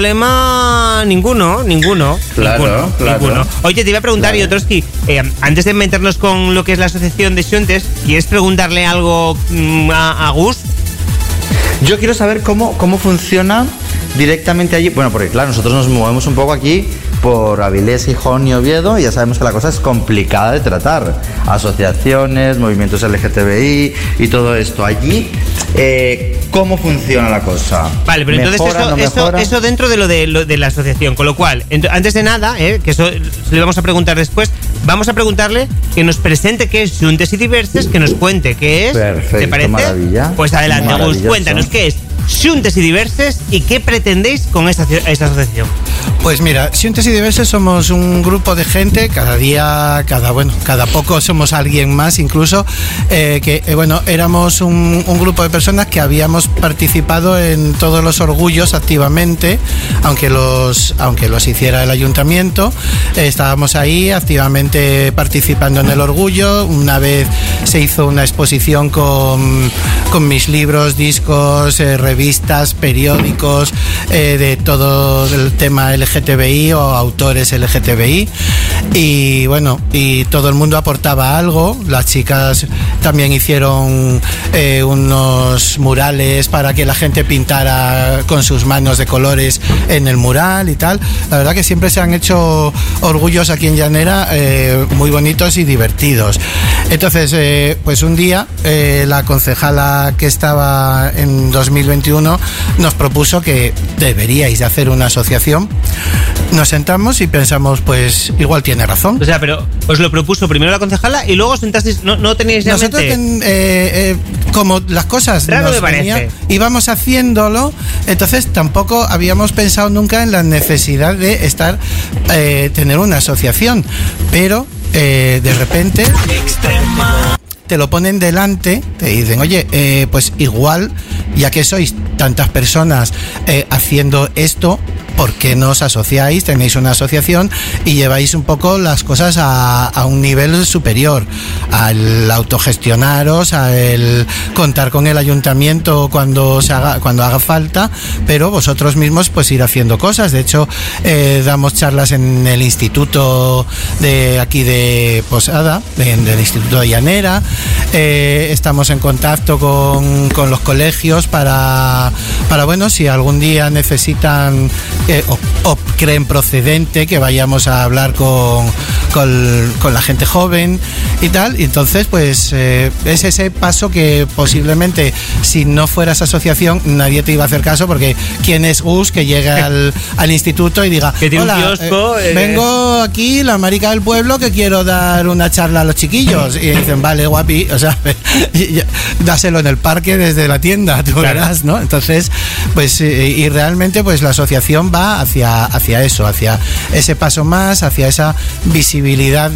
Speaker 8: ninguno.
Speaker 9: Claro.
Speaker 8: Oye, te iba a preguntar, yo, Trotsky, antes de meternos con lo que es la asociación de Xuntes, ¿quieres preguntarle algo a Gus?
Speaker 9: Yo quiero saber cómo funciona directamente allí. Bueno, porque claro, nosotros nos movemos un poco aquí por Avilés, Gijón y Oviedo y ya sabemos que la cosa es complicada de tratar. Asociaciones, movimientos LGTBI y todo esto. Allí, ¿cómo funciona la cosa?
Speaker 8: Vale, pero entonces eso dentro de lo de la asociación. Con lo cual, antes de nada, que eso le vamos a preguntar después, vamos a preguntarle que nos presente qué es Xuntes y Diverses, que nos cuente qué es.
Speaker 9: Perfecto,
Speaker 8: ¿te parece?
Speaker 9: Maravilla.
Speaker 8: Pues adelante, Gus, cuéntanos qué es Xuntes y Diverses y qué pretendéis con esta asociación.
Speaker 14: Pues mira, Xuntes y Diverses somos un grupo de gente, cada poco somos alguien más incluso, éramos un grupo de personas que habíamos participado en todos los orgullos activamente, aunque los hiciera el ayuntamiento, estábamos ahí activamente participando en el orgullo. Una vez se hizo una exposición con mis libros, discos, revistas, periódicos, de todo el tema LGTBI o autores LGTBI, y bueno, y todo el mundo aportaba algo. Las chicas también hicieron unos murales para que la gente pintara con sus manos de colores en el mural y tal. La verdad que siempre se han hecho orgullos aquí en Llanera muy bonitos y divertidos. Entonces, pues un día la concejala que estaba en 2021 nos propuso que deberíais de hacer una asociación. Nos sentamos y pensamos, pues igual tiene razón.
Speaker 8: O sea, pero os lo propuso primero la concejala y luego os sentasteis, no teníais ya mente.
Speaker 14: Como las cosas
Speaker 8: raro me parece.
Speaker 14: Íbamos haciéndolo, entonces tampoco habíamos pensado nunca en la necesidad de tener una asociación, pero de repente te lo ponen delante, te dicen, oye, pues igual, ya que sois tantas personas haciendo esto, ¿por qué no os asociáis? Tenéis una asociación y lleváis un poco las cosas a un nivel superior, al autogestionaros, al contar con el ayuntamiento cuando haga falta, pero vosotros mismos pues ir haciendo cosas. De hecho, damos charlas en el instituto de aquí de Posada, del instituto de Llanera. Estamos en contacto con los colegios para bueno, si algún día necesitan o creen procedente que vayamos a hablar con la gente joven y tal. Y entonces pues es ese paso que posiblemente si no fueras asociación nadie te iba a hacer caso, porque ¿quién es Gus que llega al instituto y diga, hola, vengo aquí, la marica del pueblo, que quiero dar una charla a los chiquillos? Y dicen, vale, guapi, o sea, dáselo en el parque desde la tienda, tú verás, ¿no? Entonces, pues, y realmente pues la asociación va hacia eso, hacia ese paso más, hacia esa visibilidad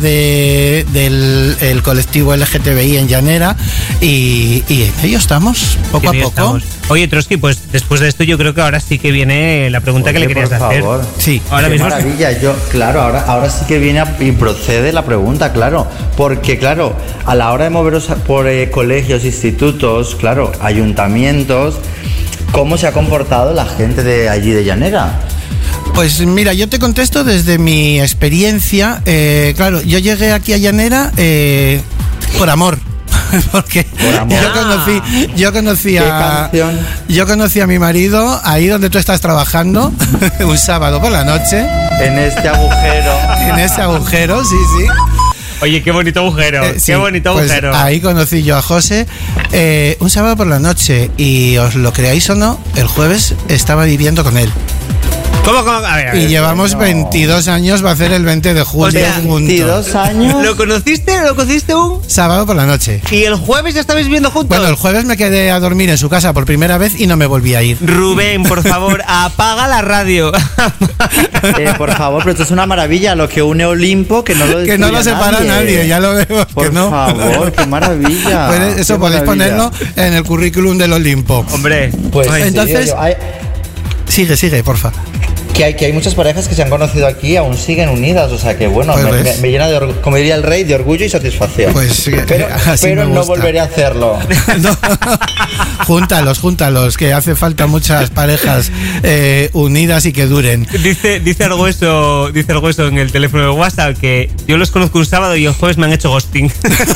Speaker 14: del colectivo LGTBI en Llanera, y en ello estamos, poco a poco.
Speaker 8: Estamos. Oye, Trotsky, pues después de esto yo creo que ahora sí que viene la pregunta que le querías hacer.
Speaker 9: Por favor.
Speaker 8: Sí, ahora
Speaker 9: Qué
Speaker 8: mismo.
Speaker 9: Maravilla, ahora sí que viene y procede la pregunta, claro, porque claro, a la hora de moveros por colegios, institutos, claro, ayuntamientos, ¿cómo se ha comportado la gente de allí de Llanera?
Speaker 14: Pues mira, yo te contesto desde mi experiencia. Claro, yo llegué aquí a Llanera por amor. porque yo conocí a mi marido ahí donde tú estás trabajando un sábado por la noche.
Speaker 9: En este agujero.
Speaker 14: En ese agujero, sí.
Speaker 8: Oye, qué bonito agujero,
Speaker 14: sí,
Speaker 8: qué bonito agujero.
Speaker 14: Ahí conocí yo a José un sábado por la noche y os lo creáis o no, el jueves estaba viviendo con él.
Speaker 8: ¿Cómo? A ver,
Speaker 14: y llevamos 22 años, va a ser el 20 de julio.
Speaker 9: O sea, 22 años.
Speaker 8: ¿Lo conociste un
Speaker 14: sábado por la noche?
Speaker 8: ¿Y el jueves ya estabais viviendo juntos?
Speaker 14: Bueno, el jueves me quedé a dormir en su casa por primera vez y no me volví a ir.
Speaker 8: Rubén, por favor, apaga la radio.
Speaker 9: Por favor, pero esto es una maravilla, lo que une Olimpo, que no lo
Speaker 14: separa nadie, ya lo vemos.
Speaker 9: Por favor, qué maravilla.
Speaker 14: Pues eso
Speaker 9: qué
Speaker 14: podéis
Speaker 9: maravilla.
Speaker 14: Ponerlo en el currículum del Olimpo.
Speaker 8: Hombre,
Speaker 9: pues
Speaker 14: entonces sigue, porfa.
Speaker 9: Que hay muchas parejas que se han conocido aquí y aún siguen unidas, o sea que bueno,
Speaker 14: pues
Speaker 9: me llena de orgullo, como diría el rey, de orgullo y satisfacción.
Speaker 14: Pues
Speaker 9: pero no volveré a hacerlo.
Speaker 14: No. Júntalos, que hace falta muchas parejas unidas y que duren.
Speaker 8: Dice Argueso en el teléfono de WhatsApp que yo los conozco un sábado y el jueves me han hecho ghosting.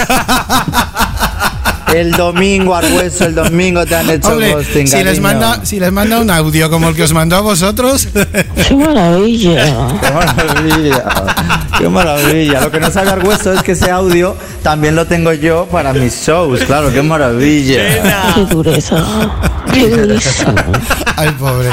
Speaker 9: El domingo, Argueso, el domingo te han hecho ghosting.
Speaker 14: Si les manda un audio como el que os mandó a vosotros.
Speaker 11: ¡Qué maravilla!
Speaker 9: ¡Qué maravilla! ¡Qué maravilla! Lo que no sabe Argueso es que ese audio también lo tengo yo para mis shows. Claro, qué maravilla.
Speaker 11: ¡Qué dureza! ¡Qué dureza!
Speaker 14: Ay, pobre.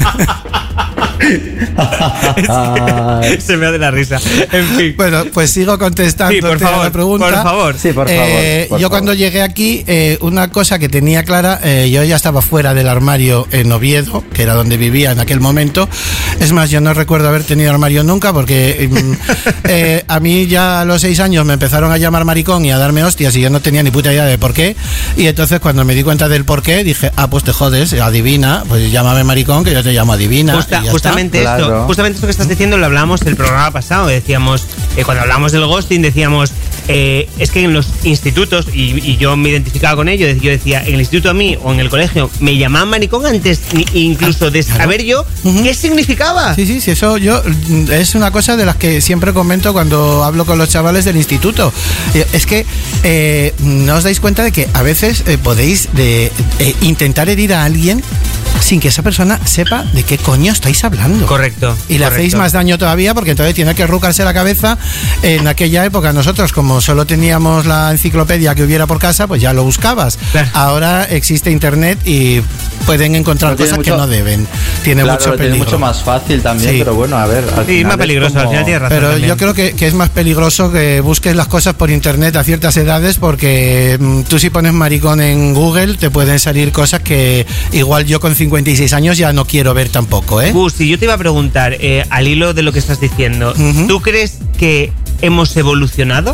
Speaker 8: Se me da de la risa. En fin.
Speaker 14: Bueno, pues sigo contestando a la pregunta.
Speaker 8: Por favor.
Speaker 9: Sí, por favor.
Speaker 14: Yo cuando llegué aquí, una cosa que tenía clara, yo ya estaba fuera del armario en Oviedo, que era donde vivía en aquel momento. Es más, yo no recuerdo haber tenido armario nunca, porque a mí ya a los 6 años me empezaron a llamar maricón y a darme hostias y yo no tenía ni puta idea de por qué. Y entonces cuando me di cuenta del por qué, dije, pues te jodes, adivina, pues llámame maricón, que yo te llamo adivina.
Speaker 8: Justamente esto que estás diciendo lo hablamos el programa pasado. Decíamos, cuando hablamos del ghosting, decíamos, es que en los institutos, y yo me identificaba con ello, yo decía, en el instituto a mí o en el colegio me llamaban maricón antes incluso de saber yo qué significaba.
Speaker 14: Sí, eso es una cosa de las que siempre comento cuando hablo con los chavales del instituto. Es que no os dais cuenta de que a veces podéis intentar herir a alguien sin que esa persona sepa de qué coño estáis hablando.
Speaker 8: Correcto.
Speaker 14: Y le hacéis más daño todavía porque entonces tiene que arrucarse la cabeza. En aquella época nosotros, como solo teníamos la enciclopedia que hubiera por casa, pues ya lo buscabas.
Speaker 8: Claro.
Speaker 14: Ahora existe internet y pueden encontrar cosas que no deben. Tiene mucho peligro.
Speaker 9: Tiene mucho más fácil también,
Speaker 14: sí.
Speaker 9: Pero bueno, a ver.
Speaker 8: Sí, más peligroso, al final tienes razón.
Speaker 14: Pero
Speaker 8: también.
Speaker 14: yo creo que es más peligroso que busques las cosas por internet a ciertas edades, porque tú si pones maricón en Google te pueden salir cosas que igual yo con 56 años ya no quiero ver tampoco, ¿eh?
Speaker 8: Si yo te iba a preguntar, al hilo de lo que estás diciendo, ¿tú crees que hemos evolucionado?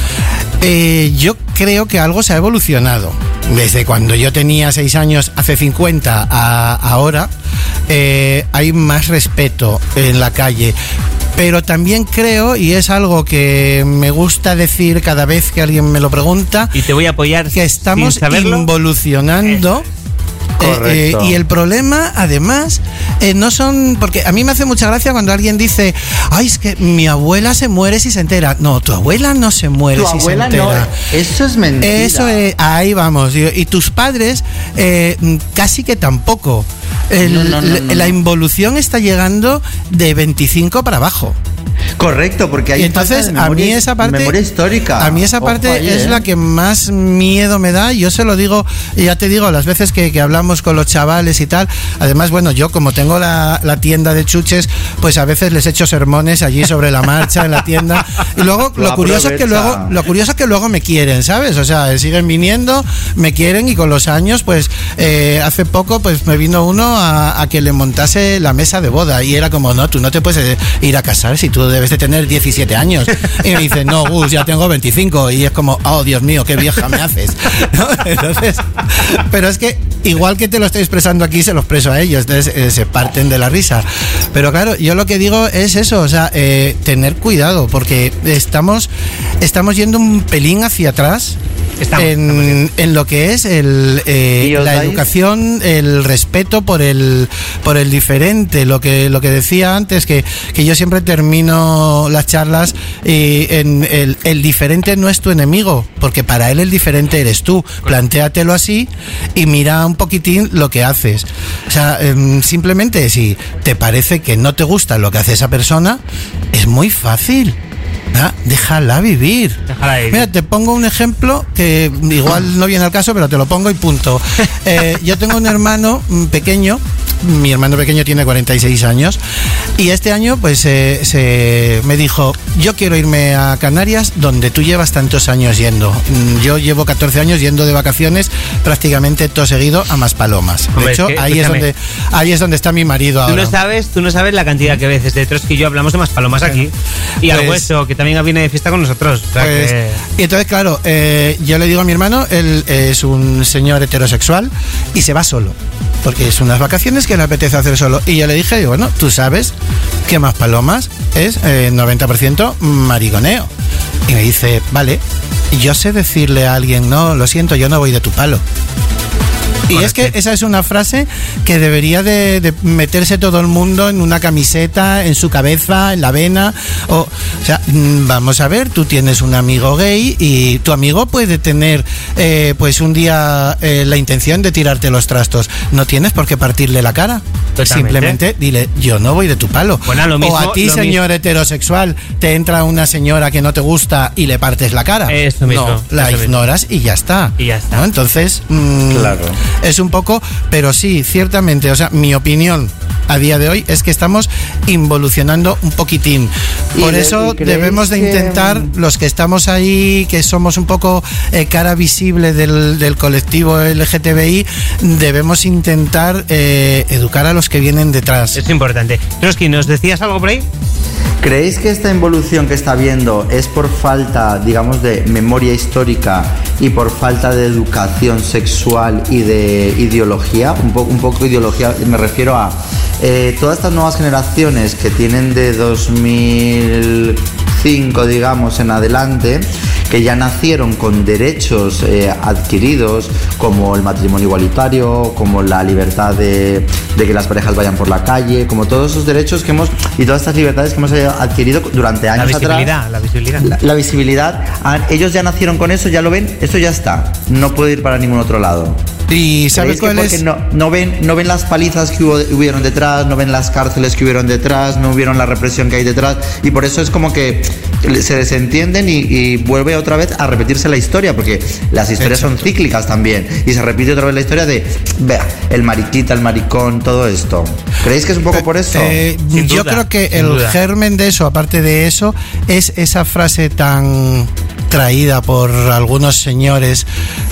Speaker 14: Yo creo que algo se ha evolucionado. Desde cuando yo tenía 6 años, hace 50 a ahora, hay más respeto en la calle. Pero también creo, y es algo que me gusta decir cada vez que alguien me lo pregunta,
Speaker 8: y te voy a apoyar,
Speaker 14: que estamos involucionando. Y el problema, además, no son... Porque a mí me hace mucha gracia cuando alguien dice, ay, es que mi abuela se muere si se entera. No, tu abuela no se muere si se entera.
Speaker 9: No, eso es mentira.
Speaker 14: Eso es, ahí vamos. Y tus padres casi que tampoco. La involución está llegando de 25 para abajo.
Speaker 9: Correcto, porque hay
Speaker 14: entonces a mí esa parte,
Speaker 9: memoria histórica.
Speaker 14: A mí esa parte es la que más miedo me da. Yo se lo digo, y ya te digo, las veces que hablamos con los chavales y tal. Además, bueno, yo como tengo la tienda de chuches, pues a veces les echo sermones allí sobre la marcha en la tienda. Y luego lo curioso es que luego me quieren, ¿sabes? O sea, siguen viniendo, me quieren, y con los años, pues hace poco pues me vino uno a que le montase la mesa de boda y era como, no, tú no te puedes ir a casar si tú debes de tener 17 años. Y me dice, no, Gus, ya tengo 25. Y es como, oh, Dios mío, qué vieja me haces, ¿no? Entonces, pero es que igual que te lo estoy expresando aquí, se lo expreso a ellos, entonces se parten de la risa. Pero claro, yo lo que digo es eso, o sea, tener cuidado, porque estamos yendo un pelín hacia atrás en lo que es la educación, el respeto por el diferente, lo que decía antes, que yo siempre termino las charlas en el diferente no es tu enemigo, porque para él el diferente eres tú. Plantéatelo así y mira un poquitín lo que haces. O sea, simplemente si te parece que no te gusta lo que hace esa persona, es muy fácil. Déjala vivir. Mira, te pongo un ejemplo que igual no viene al caso, pero te lo pongo y punto. Yo tengo un hermano pequeño. Mi hermano pequeño tiene 46 años y este año pues me dijo: yo quiero irme a Canarias, donde tú llevas tantos años yendo. Yo llevo 14 años yendo de vacaciones prácticamente todo seguido a Maspalomas. De hecho, ahí es donde está mi marido ahora.
Speaker 8: Tú no sabes la cantidad que veces de Trotsky y yo hablamos de Maspalomas aquí. Y al Hueso, que también viene de fiesta con nosotros. O sea
Speaker 14: Y entonces, claro, yo le digo a mi hermano, él es un señor heterosexual y se va solo, porque es unas vacaciones que le apetece hacer solo. Y yo le dije, bueno, tú sabes que Maspalomas es 90% mariconeo. Y me dice, vale, yo sé decirle a alguien, no, lo siento, yo no voy de tu palo. Y es que esa es una frase que debería de meterse todo el mundo en una camiseta, en su cabeza, en la vena. O sea, vamos a ver, tú tienes un amigo gay y tu amigo puede tener pues un día la intención de tirarte los trastos. No tienes por qué partirle la cara. Totalmente. Simplemente dile, yo no voy de tu palo.
Speaker 8: Bueno, lo mismo,
Speaker 14: o a ti, señor heterosexual, te entra una señora que no te gusta y le partes la cara.
Speaker 8: Eso mismo.
Speaker 14: No, la ignoras y ya está.
Speaker 8: Y ya está.
Speaker 14: ¿No? Entonces,
Speaker 9: claro.
Speaker 14: Es un poco, pero sí, ciertamente, o sea, mi opinión a día de hoy es que estamos involucionando un poquitín. Por eso debemos de intentar, los que estamos ahí, que somos un poco cara visible del colectivo LGTBI, debemos intentar educar a los que vienen detrás.
Speaker 8: Es importante. Trotsky, ¿nos decías algo por ahí?
Speaker 9: ¿Creéis que esta involución que está habiendo es por falta, digamos, de memoria histórica y por falta de educación sexual y de ideología? Un poco ideología, me refiero a todas estas nuevas generaciones que tienen de 2005, digamos, en adelante, que ya nacieron con derechos adquiridos, como el matrimonio igualitario, como la libertad de que las parejas vayan por la calle, como todos esos derechos que hemos, y todas estas libertades que hemos adquirido durante años atrás. La visibilidad. Ellos ya nacieron con eso, ya lo ven, eso ya está. No puede ir para ningún otro lado.
Speaker 14: ¿Y sabes cuál es?
Speaker 9: No ven las palizas que hubieron detrás, no ven las cárceles que hubieron detrás, no vieron la represión que hay detrás, y por eso es como que se desentienden y vuelve otra vez a repetirse la historia, porque las historias son cíclicas también, y se repite otra vez la historia de, vea, el mariquita, el maricón, todo esto. ¿Creéis que es un poco por eso?
Speaker 14: Yo creo que el germen de eso, aparte de eso, es esa frase tan traída por algunos señoros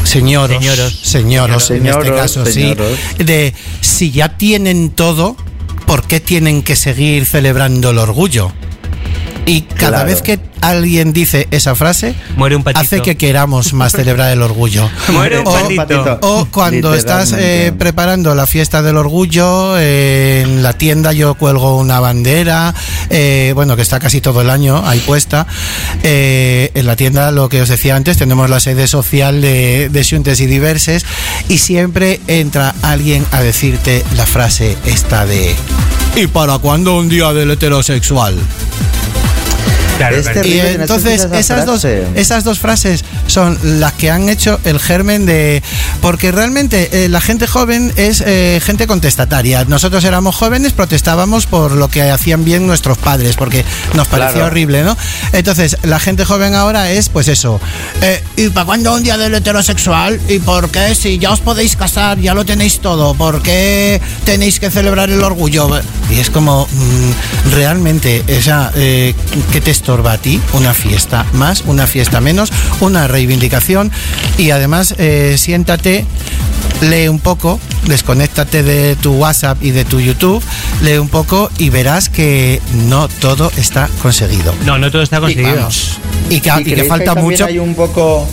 Speaker 14: en este caso, sí, de si ya tienen todo, ¿por qué tienen que seguir celebrando el orgullo? Y cada vez que alguien dice esa frase,
Speaker 8: muere un patito.
Speaker 14: Hace que queramos más celebrar el orgullo.
Speaker 8: Muere un patito.
Speaker 14: O cuando estás preparando la fiesta del orgullo, en la tienda yo cuelgo una bandera, bueno, que está casi todo el año ahí puesta. En la tienda, lo que os decía antes, tenemos la sede social de Xuntes y Diverses, y siempre entra alguien a decirte la frase esta de ¿y para cuándo un día del heterosexual? Claro, y entonces esas dos frases son las que han hecho el germen de... Porque realmente la gente joven es gente contestataria. Nosotros éramos jóvenes, protestábamos por lo que hacían bien nuestros padres, porque nos parecía horrible, ¿no? Entonces la gente joven ahora es pues eso, ¿y para cuándo un día del heterosexual? ¿Y por qué? Si ya os podéis casar, ya lo tenéis todo, ¿por qué tenéis que celebrar el orgullo? Y es como, realmente, esa, ¿qué te estorba a ti? Una fiesta más, una fiesta menos, una reivindicación. Y además, siéntate, lee un poco, desconéctate de tu WhatsApp y de tu YouTube, lee un poco y verás que no todo está conseguido.
Speaker 8: No todo está conseguido.
Speaker 9: Y que falta mucho. Hay un poco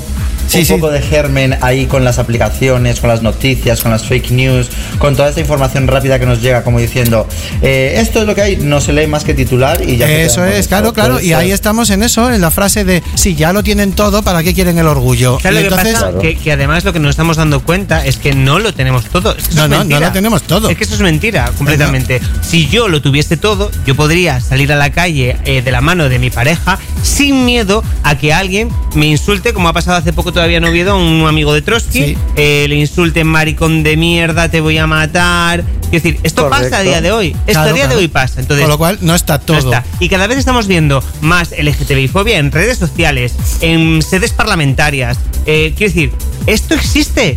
Speaker 9: un poco de germen ahí con las aplicaciones, con las noticias, con las fake news, con toda esta información rápida que nos llega, como diciendo, esto es lo que hay, no se lee más que titular y ya.
Speaker 14: Eso es, claro, y ahí estamos en eso, en la frase de, si ya lo tienen todo, ¿para qué quieren el orgullo?
Speaker 8: Claro, lo que pasa que además lo que nos estamos dando cuenta es que no lo tenemos todo. Es que
Speaker 14: no lo tenemos todo.
Speaker 8: Es que eso es mentira, completamente. Si yo lo tuviese todo, yo podría salir a la calle de la mano de mi pareja sin miedo a que alguien me insulte, como ha pasado hace poco todavía en Oviedo, un amigo de Trotsky, le insulte, maricón de mierda, te voy a matar. Es decir, esto pasa a día de hoy. Esto a día de hoy pasa. Entonces,
Speaker 14: con lo cual no está todo.
Speaker 8: No está. Y cada vez estamos viendo más LGTBI-fobia en redes sociales, en sedes parlamentarias. Quiero decir, esto existe.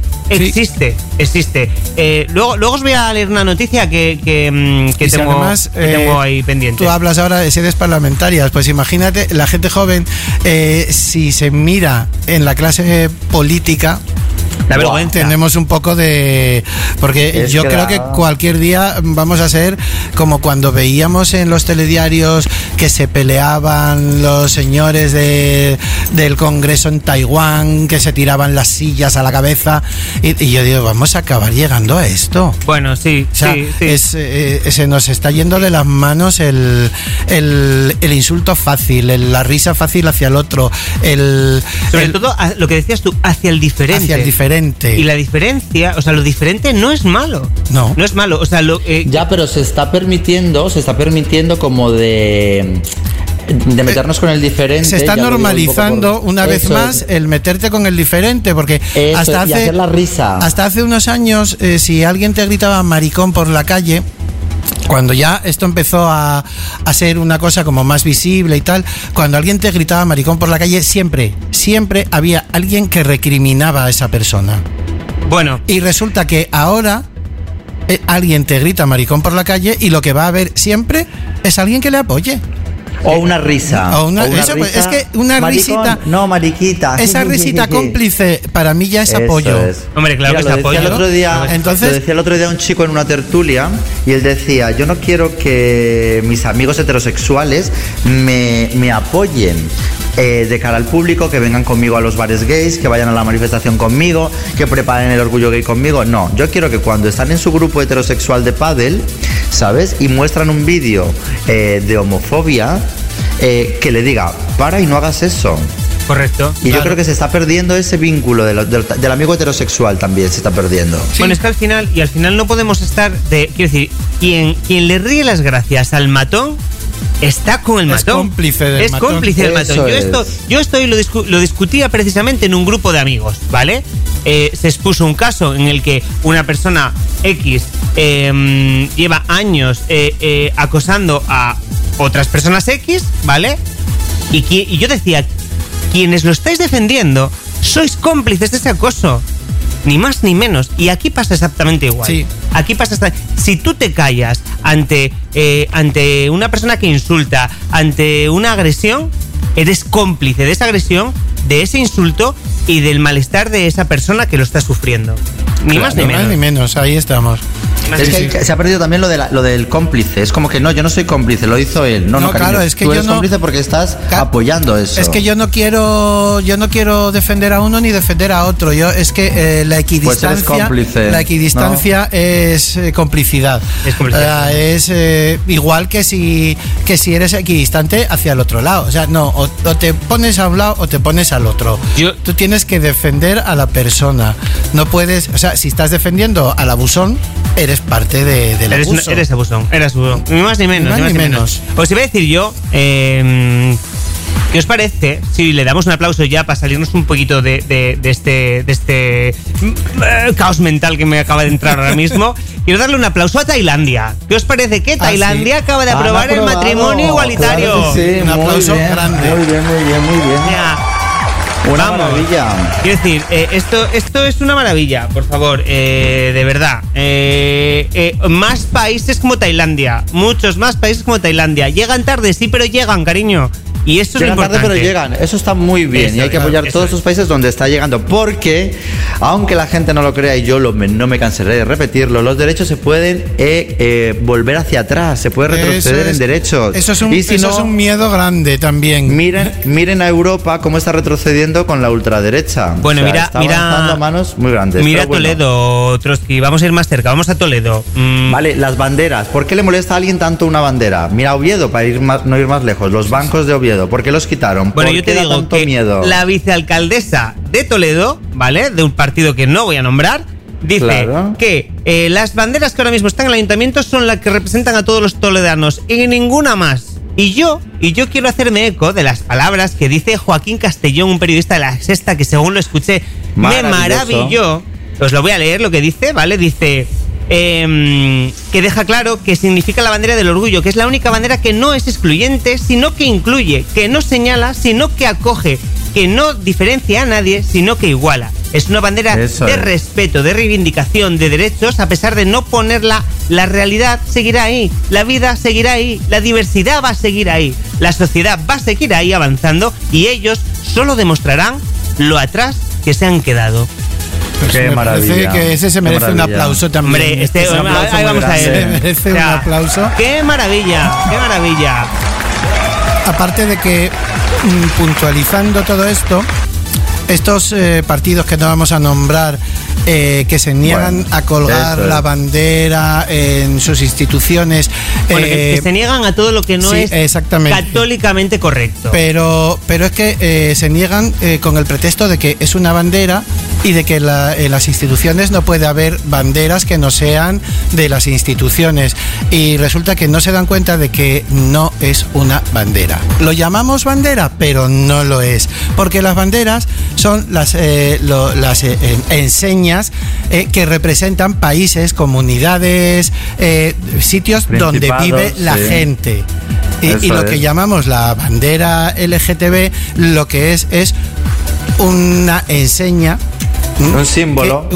Speaker 8: Luego os voy a leer una noticia que tengo ahí pendiente.
Speaker 14: Tú hablas ahora de sedes parlamentarias. Pues imagínate, la gente joven, si se mira en la clase política,
Speaker 8: la vergüenza.
Speaker 14: Tenemos un poco de... Porque yo creo que cualquier día vamos a ser como cuando veíamos en los telediarios que se peleaban los señores del Congreso en Taiwán, que se tiraban las sillas a la cabeza, y yo digo, vamos a acabar llegando a esto.
Speaker 8: Bueno, sí,
Speaker 14: o sea, se nos está yendo de las manos el insulto fácil, la risa fácil hacia el otro,
Speaker 8: sobre todo lo que decías tú, hacia el diferente.
Speaker 14: Hacia el diferente.
Speaker 8: Y la diferencia, o sea, lo diferente no es malo.
Speaker 14: No
Speaker 8: es malo, o sea,
Speaker 9: ya, pero se está permitiendo como de meternos con el diferente.
Speaker 14: Se está normalizando una vez más el meterte con el diferente, porque hasta
Speaker 9: hacer la risa.
Speaker 14: Hasta hace unos años, si alguien te gritaba maricón por la calle, cuando ya esto empezó a ser una cosa como más visible y tal, cuando alguien te gritaba maricón por la calle, siempre había alguien que recriminaba a esa persona.
Speaker 8: Bueno.
Speaker 14: Y resulta que ahora alguien te grita maricón por la calle y lo que va a haber siempre es alguien que le apoye.
Speaker 9: O una risa.
Speaker 14: Risa. Pues es que una
Speaker 9: maricón,
Speaker 14: risita.
Speaker 9: No, mariquita.
Speaker 14: Esa risita cómplice para mí ya es apoyo.
Speaker 8: Hombre, claro. Mira, que es apoyo.
Speaker 9: Lo decía el otro día un chico en una tertulia y él decía, yo no quiero que mis amigos heterosexuales me apoyen de cara al público, que vengan conmigo a los bares gays, que vayan a la manifestación conmigo, que preparen el orgullo gay conmigo. No, yo quiero que cuando están en su grupo heterosexual de pádel, ¿sabes? Y muestran un vídeo de homofobia, que le diga, para y no hagas eso.
Speaker 8: Correcto.
Speaker 9: Y yo creo que se está perdiendo ese vínculo del amigo heterosexual, también se está perdiendo.
Speaker 8: Sí. Bueno, es que al final no podemos estar quiero decir, quien le ríe las gracias al matón está con el matón.
Speaker 14: Es cómplice del matón.
Speaker 8: Yo lo discutía precisamente en un grupo de amigos, ¿vale? Se expuso un caso en el que una persona X lleva años acosando a otras personas X, ¿vale? Y yo decía, quienes lo estáis defendiendo sois cómplices de ese acoso, ni más ni menos. Y aquí pasa exactamente igual.
Speaker 14: Sí.
Speaker 8: Aquí pasa si tú te callas ante una persona que insulta, ante una agresión, eres cómplice de esa agresión, de ese insulto y del malestar de esa persona que lo está sufriendo. Ni más ni menos.
Speaker 14: Ni menos, ahí estamos.
Speaker 9: Es que se ha perdido también lo del cómplice. Es como que no, yo no soy cómplice, lo hizo él. No, cariño,
Speaker 14: claro, es que
Speaker 9: tú
Speaker 14: yo
Speaker 9: eres cómplice porque estás apoyando eso.
Speaker 14: Es que yo no quiero defender a uno ni defender a otro. Es que la equidistancia, es complicidad.
Speaker 8: Es complicidad.
Speaker 14: Es igual que si eres equidistante hacia el otro lado. O sea, no, o te pones a un lado o te pones al otro. Tú tienes que defender a la persona. No puedes, o sea, si estás defendiendo al abusón, eres parte del abuso.
Speaker 8: Eres abusón. Ni más ni menos. Ni más ni menos. Os iba a decir yo, ¿qué os parece si le damos un aplauso ya para salirnos un poquito de este caos mental que me acaba de entrar ahora mismo? Quiero darle un aplauso a Tailandia. ¿Qué os parece que Tailandia acaba de aprobar el matrimonio igualitario?
Speaker 9: Claro que sí,
Speaker 14: un aplauso grande.
Speaker 9: Muy bien. Una maravilla.
Speaker 8: Quiero decir, esto es una maravilla, por favor, de verdad. Más países como Tailandia, muchos más países como Tailandia. Llegan tarde, sí, pero llegan, cariño. Y esto es lo importante.
Speaker 9: Tarde, pero llegan. Eso está muy bien. Y hay que apoyar todos esos países donde está llegando. Porque, aunque la gente no lo crea y yo no me cansaré de repetirlo, los derechos se pueden volver hacia atrás. Se puede retroceder en derechos.
Speaker 14: Eso es un miedo grande también.
Speaker 9: Miren a Europa cómo está retrocediendo con la ultraderecha.
Speaker 8: Bueno,
Speaker 9: está avanzando a manos muy grandes.
Speaker 8: Mira Toledo, Trotsky. Vamos a ir más cerca. Vamos a Toledo.
Speaker 9: Vale, las banderas. ¿Por qué le molesta a alguien tanto una bandera? Mira Oviedo, para no ir más lejos. Los bancos de Oviedo. ¿Por qué los quitaron?
Speaker 8: Bueno, yo te digo que
Speaker 9: miedo?
Speaker 8: La vicealcaldesa de Toledo, ¿vale? De un partido que no voy a nombrar, dice que las banderas que ahora mismo están en el ayuntamiento son las que representan a todos los toledanos y ninguna más. Y yo quiero hacerme eco de las palabras que dice Joaquín Castellón, un periodista de La Sexta, que según lo escuché me maravilló. Os lo voy a leer lo que dice, ¿vale? Dice... que deja claro que significa la bandera del orgullo, que es la única bandera que no es excluyente, sino que incluye, que no señala, sino que acoge, que no diferencia a nadie, sino que iguala. Es una bandera de respeto, de reivindicación, de derechos, a pesar de no ponerla. La realidad seguirá ahí, la vida seguirá ahí, la diversidad va a seguir ahí, la sociedad va a seguir ahí avanzando y ellos solo demostrarán lo atrás que se han quedado.
Speaker 14: Pues qué maravilla. Parece que ese se merece un aplauso también.
Speaker 8: Hombre, ahí vamos a él.
Speaker 14: Se merece un aplauso.
Speaker 8: ¡Qué maravilla! ¡Qué maravilla!
Speaker 14: Aparte de que, puntualizando todo esto, estos partidos que no vamos a nombrar, que se niegan a colgar la bandera en sus instituciones.
Speaker 8: Que se niegan a todo lo que no es católicamente correcto.
Speaker 14: Pero es que se niegan con el pretexto de que es una bandera y de que en las instituciones no puede haber banderas que no sean de las instituciones. Y resulta que no se dan cuenta de que no es una bandera. Lo llamamos bandera, pero no lo es. Porque las banderas son las enseñas que representan países, comunidades, sitios donde vive la gente. Y lo que llamamos la bandera LGTB, lo que es una enseña.
Speaker 9: Un símbolo.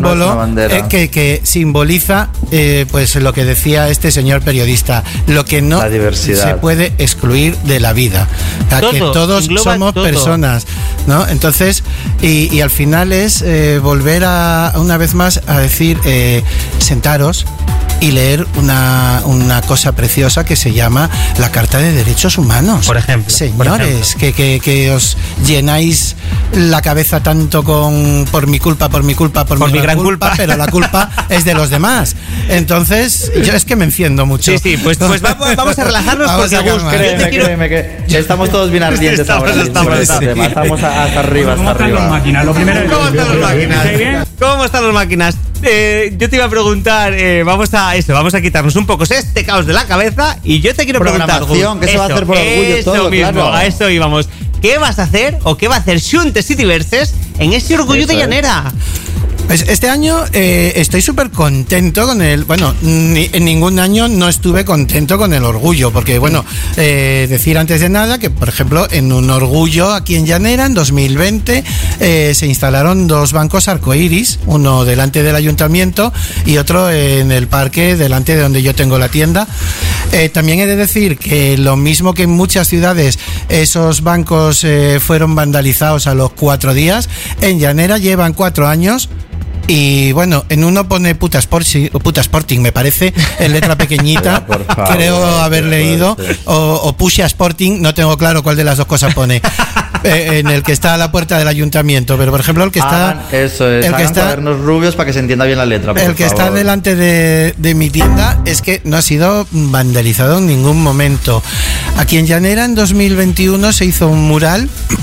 Speaker 14: Que simboliza pues lo que decía este señor periodista, lo que no se puede excluir de la vida, que todos somos personas, ¿no? Entonces, y al final es volver una vez más a decir, sentaros y leer una cosa preciosa que se llama la Carta de Derechos Humanos.
Speaker 8: Por ejemplo.
Speaker 14: Señores, que os llenáis la cabeza tanto con por mi culpa, por mi gran culpa, pero la culpa es de los demás. Entonces, yo es que me enciendo mucho.
Speaker 8: Sí, pues vamos a relajarnos porque
Speaker 9: créeme que estamos todos bien ardientes ahora. Estamos hasta arriba.
Speaker 8: ¿Cómo están las máquinas? Lo primero es ¿Cómo están las máquinas? Yo te iba a preguntar, vamos a quitarnos un poco este caos de la cabeza y yo te quiero preguntar,
Speaker 9: ¿qué se va a hacer por orgullo todo?
Speaker 8: Mismo, claro. A eso íbamos. ¿Qué vas a hacer o qué va a hacer Xuntes y Diverses en ese orgullo de Llanera?
Speaker 14: Pues este año estoy súper contento con el... Bueno, en ningún año no estuve contento con el orgullo, porque bueno, decir antes de nada que, por ejemplo, en un orgullo aquí en Llanera, en 2020, se instalaron 2 bancos arcoíris, uno delante del ayuntamiento y otro en el parque delante de donde yo tengo la tienda. También he de decir que lo mismo que en muchas ciudades esos bancos fueron vandalizados a los 4 días, en Llanera llevan 4 años. Y bueno, en uno pone puta Sporting, me parece, en letra pequeñita, creo haber leído, o Pusha Sporting, no tengo claro cuál de las dos cosas pone, en el que está a la puerta del ayuntamiento, pero por ejemplo el que está...
Speaker 9: el que está cuadernos rubios para que se entienda bien la letra,
Speaker 14: el que está delante de mi tienda es que no ha sido vandalizado en ningún momento. Aquí en Llanera en 2021 se hizo un mural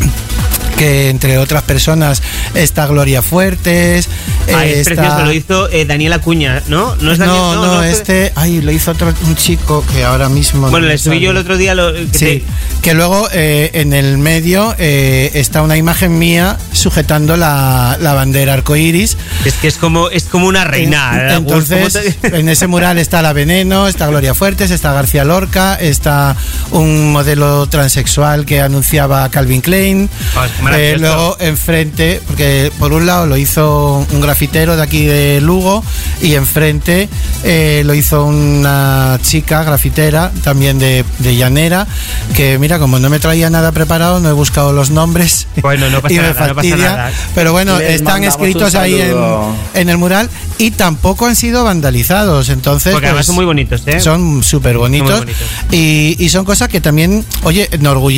Speaker 14: que entre otras personas está Gloria Fuertes.
Speaker 8: Es precioso, lo hizo Daniel Acuña, ¿no? No es Daniel,
Speaker 14: no, lo hizo un chico que ahora mismo...
Speaker 8: Bueno, le subí yo el otro día...
Speaker 14: que luego en el medio está una imagen mía sujetando la bandera arcoíris.
Speaker 8: Es que es como una reina.
Speaker 14: Entonces, en ese mural está la Veneno, está Gloria Fuertes, está García Lorca, está un modelo transexual que anunciaba Calvin Klein. Luego enfrente, porque por un lado lo hizo un grafitero de aquí de Lugo y enfrente lo hizo una chica grafitera también de Llanera, que mira, como no me traía nada preparado, no he buscado los nombres.
Speaker 8: Bueno, no pasa
Speaker 14: y me
Speaker 8: nada,
Speaker 14: fastidia,
Speaker 8: no pasa nada.
Speaker 14: Pero bueno, están escritos ahí en el mural y tampoco han sido vandalizados. Entonces,
Speaker 8: porque además son muy bonitos, ¿eh?
Speaker 14: Son súper bonitos. Y son cosas que también, oye,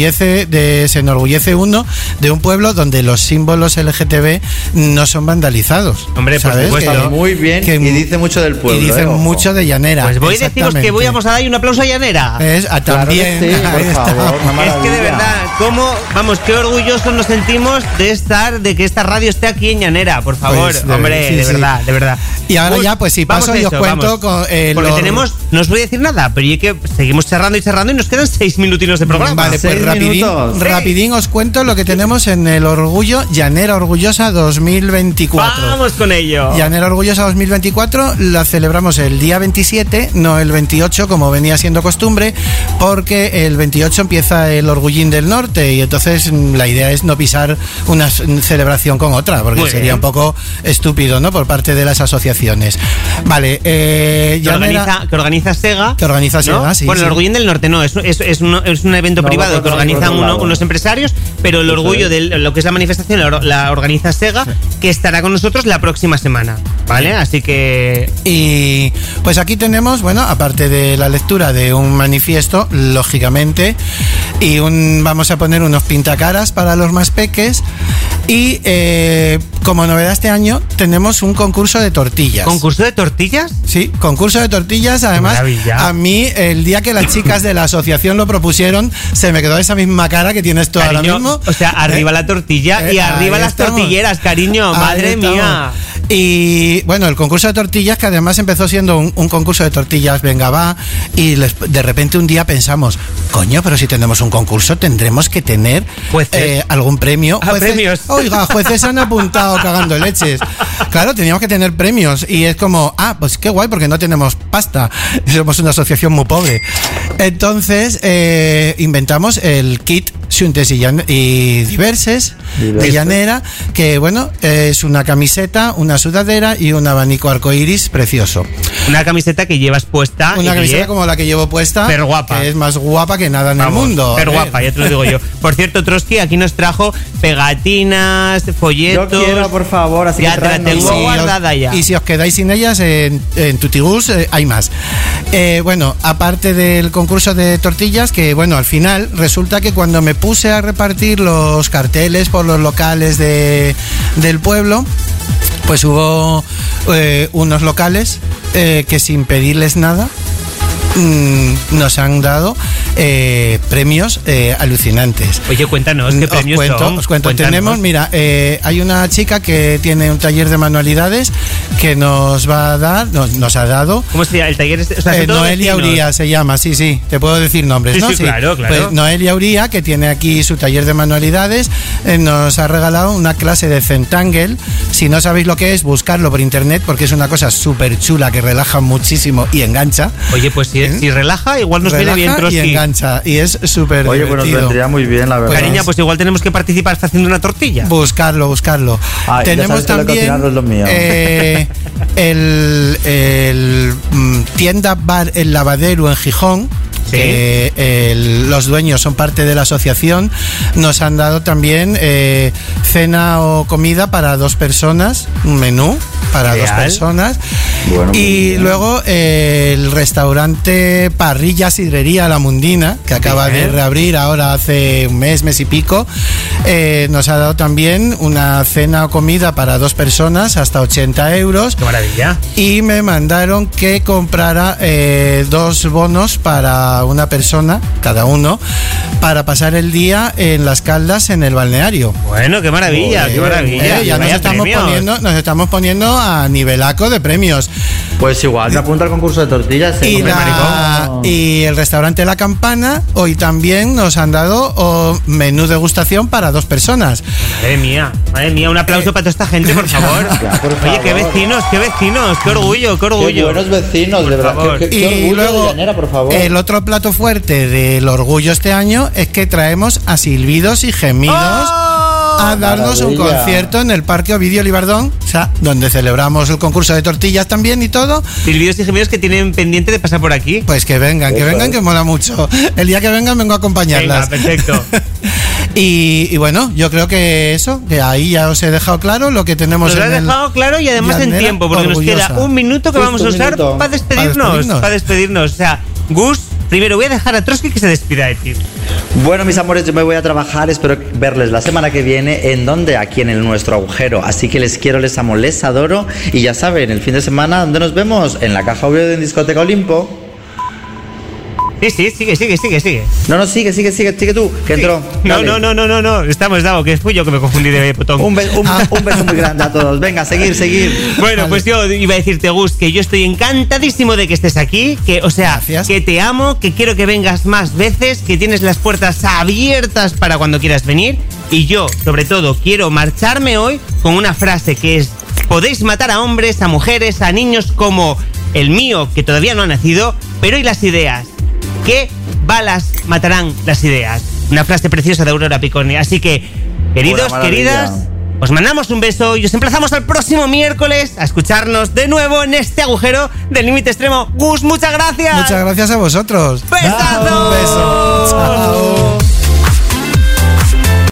Speaker 14: se enorgullece uno de un pueblo donde los símbolos LGTB no son vandalizados.
Speaker 8: Hombre,
Speaker 14: ¿sabes?
Speaker 8: Por supuesto.
Speaker 9: Muy bien, y dice mucho del pueblo.
Speaker 14: Y dice mucho de Llanera.
Speaker 8: Pues voy a deciros que vamos a dar un aplauso a Llanera.
Speaker 14: También.
Speaker 9: Claro que sí, por favor,
Speaker 8: es que de verdad, qué orgullosos nos sentimos de que esta radio esté aquí en Llanera, por favor.
Speaker 14: Pues,
Speaker 8: hombre, de verdad.
Speaker 14: Y ahora ya, pues si paso y os cuento con
Speaker 8: porque no os voy a decir nada, pero es que seguimos charrando y nos quedan 6 minutinos de programa.
Speaker 14: Vale, pues rapidín os cuento lo que tenemos en el Orgullo Llanera Orgullosa 2024.
Speaker 8: Vamos con ello.
Speaker 14: Llanera Orgullosa 2024 la celebramos el día 27, no el 28 como venía siendo costumbre, porque el 28 empieza el Orgullín del Norte y entonces la idea es no pisar una celebración con otra, porque sería un poco estúpido, ¿no? Por parte de las asociaciones. Vale,
Speaker 8: Llanera, que organiza Sega.
Speaker 14: ¿no? Sí.
Speaker 8: Bueno, el Orgullín del Norte no, es un evento privado que organizan unos empresarios, pero el orgullo de lo que es la manifestación la organiza Sega, que estará con nosotros la próxima semana, ¿vale? Así que...
Speaker 14: Y pues aquí tenemos, bueno, aparte de la lectura de un manifiesto, lógicamente, y vamos a poner unos pintacaras para los más peques, y como novedad este año tenemos un concurso de tortillas.
Speaker 8: ¿Concurso de tortillas?
Speaker 14: Sí, concurso de tortillas. Además, a mí el día que las chicas de la asociación lo propusieron, se me quedó esa misma cara que tienes tú ahora mismo.
Speaker 8: O sea, arriba la tortilla y arriba las tortilleras, cariño, madre mía.
Speaker 14: Y bueno, el concurso de tortillas, que además empezó siendo un concurso de tortillas, venga, va, y de repente un día pensamos, coño, pero si tenemos un concurso tendremos que tener algún premio.
Speaker 8: Premios.
Speaker 14: Oiga, jueces han apuntado cagando leches. Claro, teníamos que tener premios y es como, pues qué guay, porque no tenemos pasta, somos una asociación muy pobre. Entonces inventamos el kit Xuntes y diverses de Llanera, que bueno, es una camiseta, una sudadera y un abanico arcoiris precioso.
Speaker 8: Una camiseta que llevas puesta.
Speaker 14: Una camiseta como la que llevo puesta,
Speaker 8: pero guapa,
Speaker 14: que es más guapa que nada en el mundo.
Speaker 8: Pero guapa, ya te lo digo yo. Por cierto, Trotsky aquí nos trajo pegatinas, folletos.
Speaker 9: Yo quiero, por favor, así
Speaker 8: ya te la tengo guardada ya.
Speaker 14: Y si os quedáis sin ellas, en Tutibús hay más. Bueno, aparte del concurso de tortillas, que bueno, al final resulta que cuando me puse a repartir los carteles por los locales del pueblo, pues hubo unos locales que sin pedirles nada nos han dado premios alucinantes.
Speaker 8: Oye, cuéntanos, ¿qué premios son?
Speaker 14: Os cuento. Tenemos, mira, hay una chica que tiene un taller de manualidades que nos va a dar, nos ha dado.
Speaker 8: ¿Cómo se llama? El taller
Speaker 14: Noelia Uría se llama, sí, te puedo decir nombres,
Speaker 8: sí,
Speaker 14: ¿no?
Speaker 8: Sí, claro.
Speaker 14: Pues Noelia Uría, que tiene aquí su taller de manualidades, nos ha regalado una clase de Zentangle. Si no sabéis lo que es, buscarlo por internet, porque es una cosa súper chula que relaja muchísimo y engancha.
Speaker 8: Oye, pues si relaja, igual nos viene bien, Trotsky.
Speaker 14: Y engancha, y es súper
Speaker 9: Oye,
Speaker 14: divertido.
Speaker 9: Pues nos vendría muy bien, la verdad.
Speaker 8: Cariña, pues igual tenemos que participar haciendo una tortilla.
Speaker 14: Buscarlo. Tenemos también el tienda bar El Lavadero en Gijón. ¿Sí? Que los dueños son parte de la asociación. Nos han dado también cena o comida para 2 personas, un menú para 2 personas. Bueno, y luego el restaurante Parrilla Sidrería La Mundina, que acaba de reabrir ahora hace un mes y pico, nos ha dado también una cena o comida para 2 personas hasta 80 euros.
Speaker 8: ¡Qué maravilla!
Speaker 14: Y me mandaron que comprara 2 bonos para una persona, cada uno, para pasar el día en Las Caldas, en el balneario.
Speaker 8: Bueno, qué maravilla, qué maravilla.
Speaker 14: Ya nos estamos poniendo a nivelaco de premios.
Speaker 9: Pues igual me apunta al concurso de tortillas.
Speaker 14: Y el restaurante La Campana hoy también nos han dado menú degustación para 2 personas.
Speaker 8: Madre mía, un aplauso para toda esta gente, por favor. Oye, qué vecinos, qué orgullo.
Speaker 9: Qué buenos vecinos, de verdad. Qué orgullo
Speaker 14: luego,
Speaker 9: de Llanera, por favor.
Speaker 14: El otro plato fuerte del orgullo este año es que traemos a Silbidos y Gemidos. a darnos un concierto en el Parque Ovidio Libardón, o sea, donde celebramos el concurso de tortillas también y todo.
Speaker 8: Silbidos y gemidos que tienen pendiente de pasar por aquí.
Speaker 14: Pues que vengan, que mola mucho. El día que vengan vengo a acompañarlas.
Speaker 8: Venga, perfecto.
Speaker 14: Y bueno, yo creo que eso, que ahí ya os he dejado claro lo que tenemos en el...
Speaker 8: Lo he dejado claro y además en tiempo, porque orgullosa. Nos queda un minuto que vamos a usar para despedirnos. O sea, Gus, primero voy a dejar a Trotsky que se despida de ti.
Speaker 9: Bueno, mis amores, yo me voy a trabajar. Espero verles la semana que viene. ¿En dónde? Aquí en nuestro agujero. Así que les quiero, les amo, les adoro. Y ya saben, el fin de semana, ¿dónde nos vemos? En la Caja Audio de Discoteca Olimpo.
Speaker 8: Sí, sigue.
Speaker 9: No, sigue tú, que entró.
Speaker 8: No, estamos dado, que fui yo que me confundí de botón.
Speaker 9: Un beso muy grande a todos. Venga, seguir.
Speaker 8: Bueno, pues yo iba a decirte, Gus, que yo estoy encantadísimo de que estés aquí, que, o sea, gracias, que te amo, que quiero que vengas más veces, que tienes las puertas abiertas para cuando quieras venir. Y yo, sobre todo, quiero marcharme hoy con una frase que es: podéis matar a hombres, a mujeres, a niños como el mío, que todavía no ha nacido, pero ¿y las ideas? ¿Qué balas matarán las ideas? Una frase preciosa de Aurora Picconi. Así que, queridos, queridas, os mandamos un beso y os emplazamos al próximo miércoles a escucharnos de nuevo en este agujero del límite extremo. Gus, muchas gracias.
Speaker 14: Muchas gracias a vosotros.
Speaker 8: ¡Besazo!
Speaker 14: Un beso. Chao.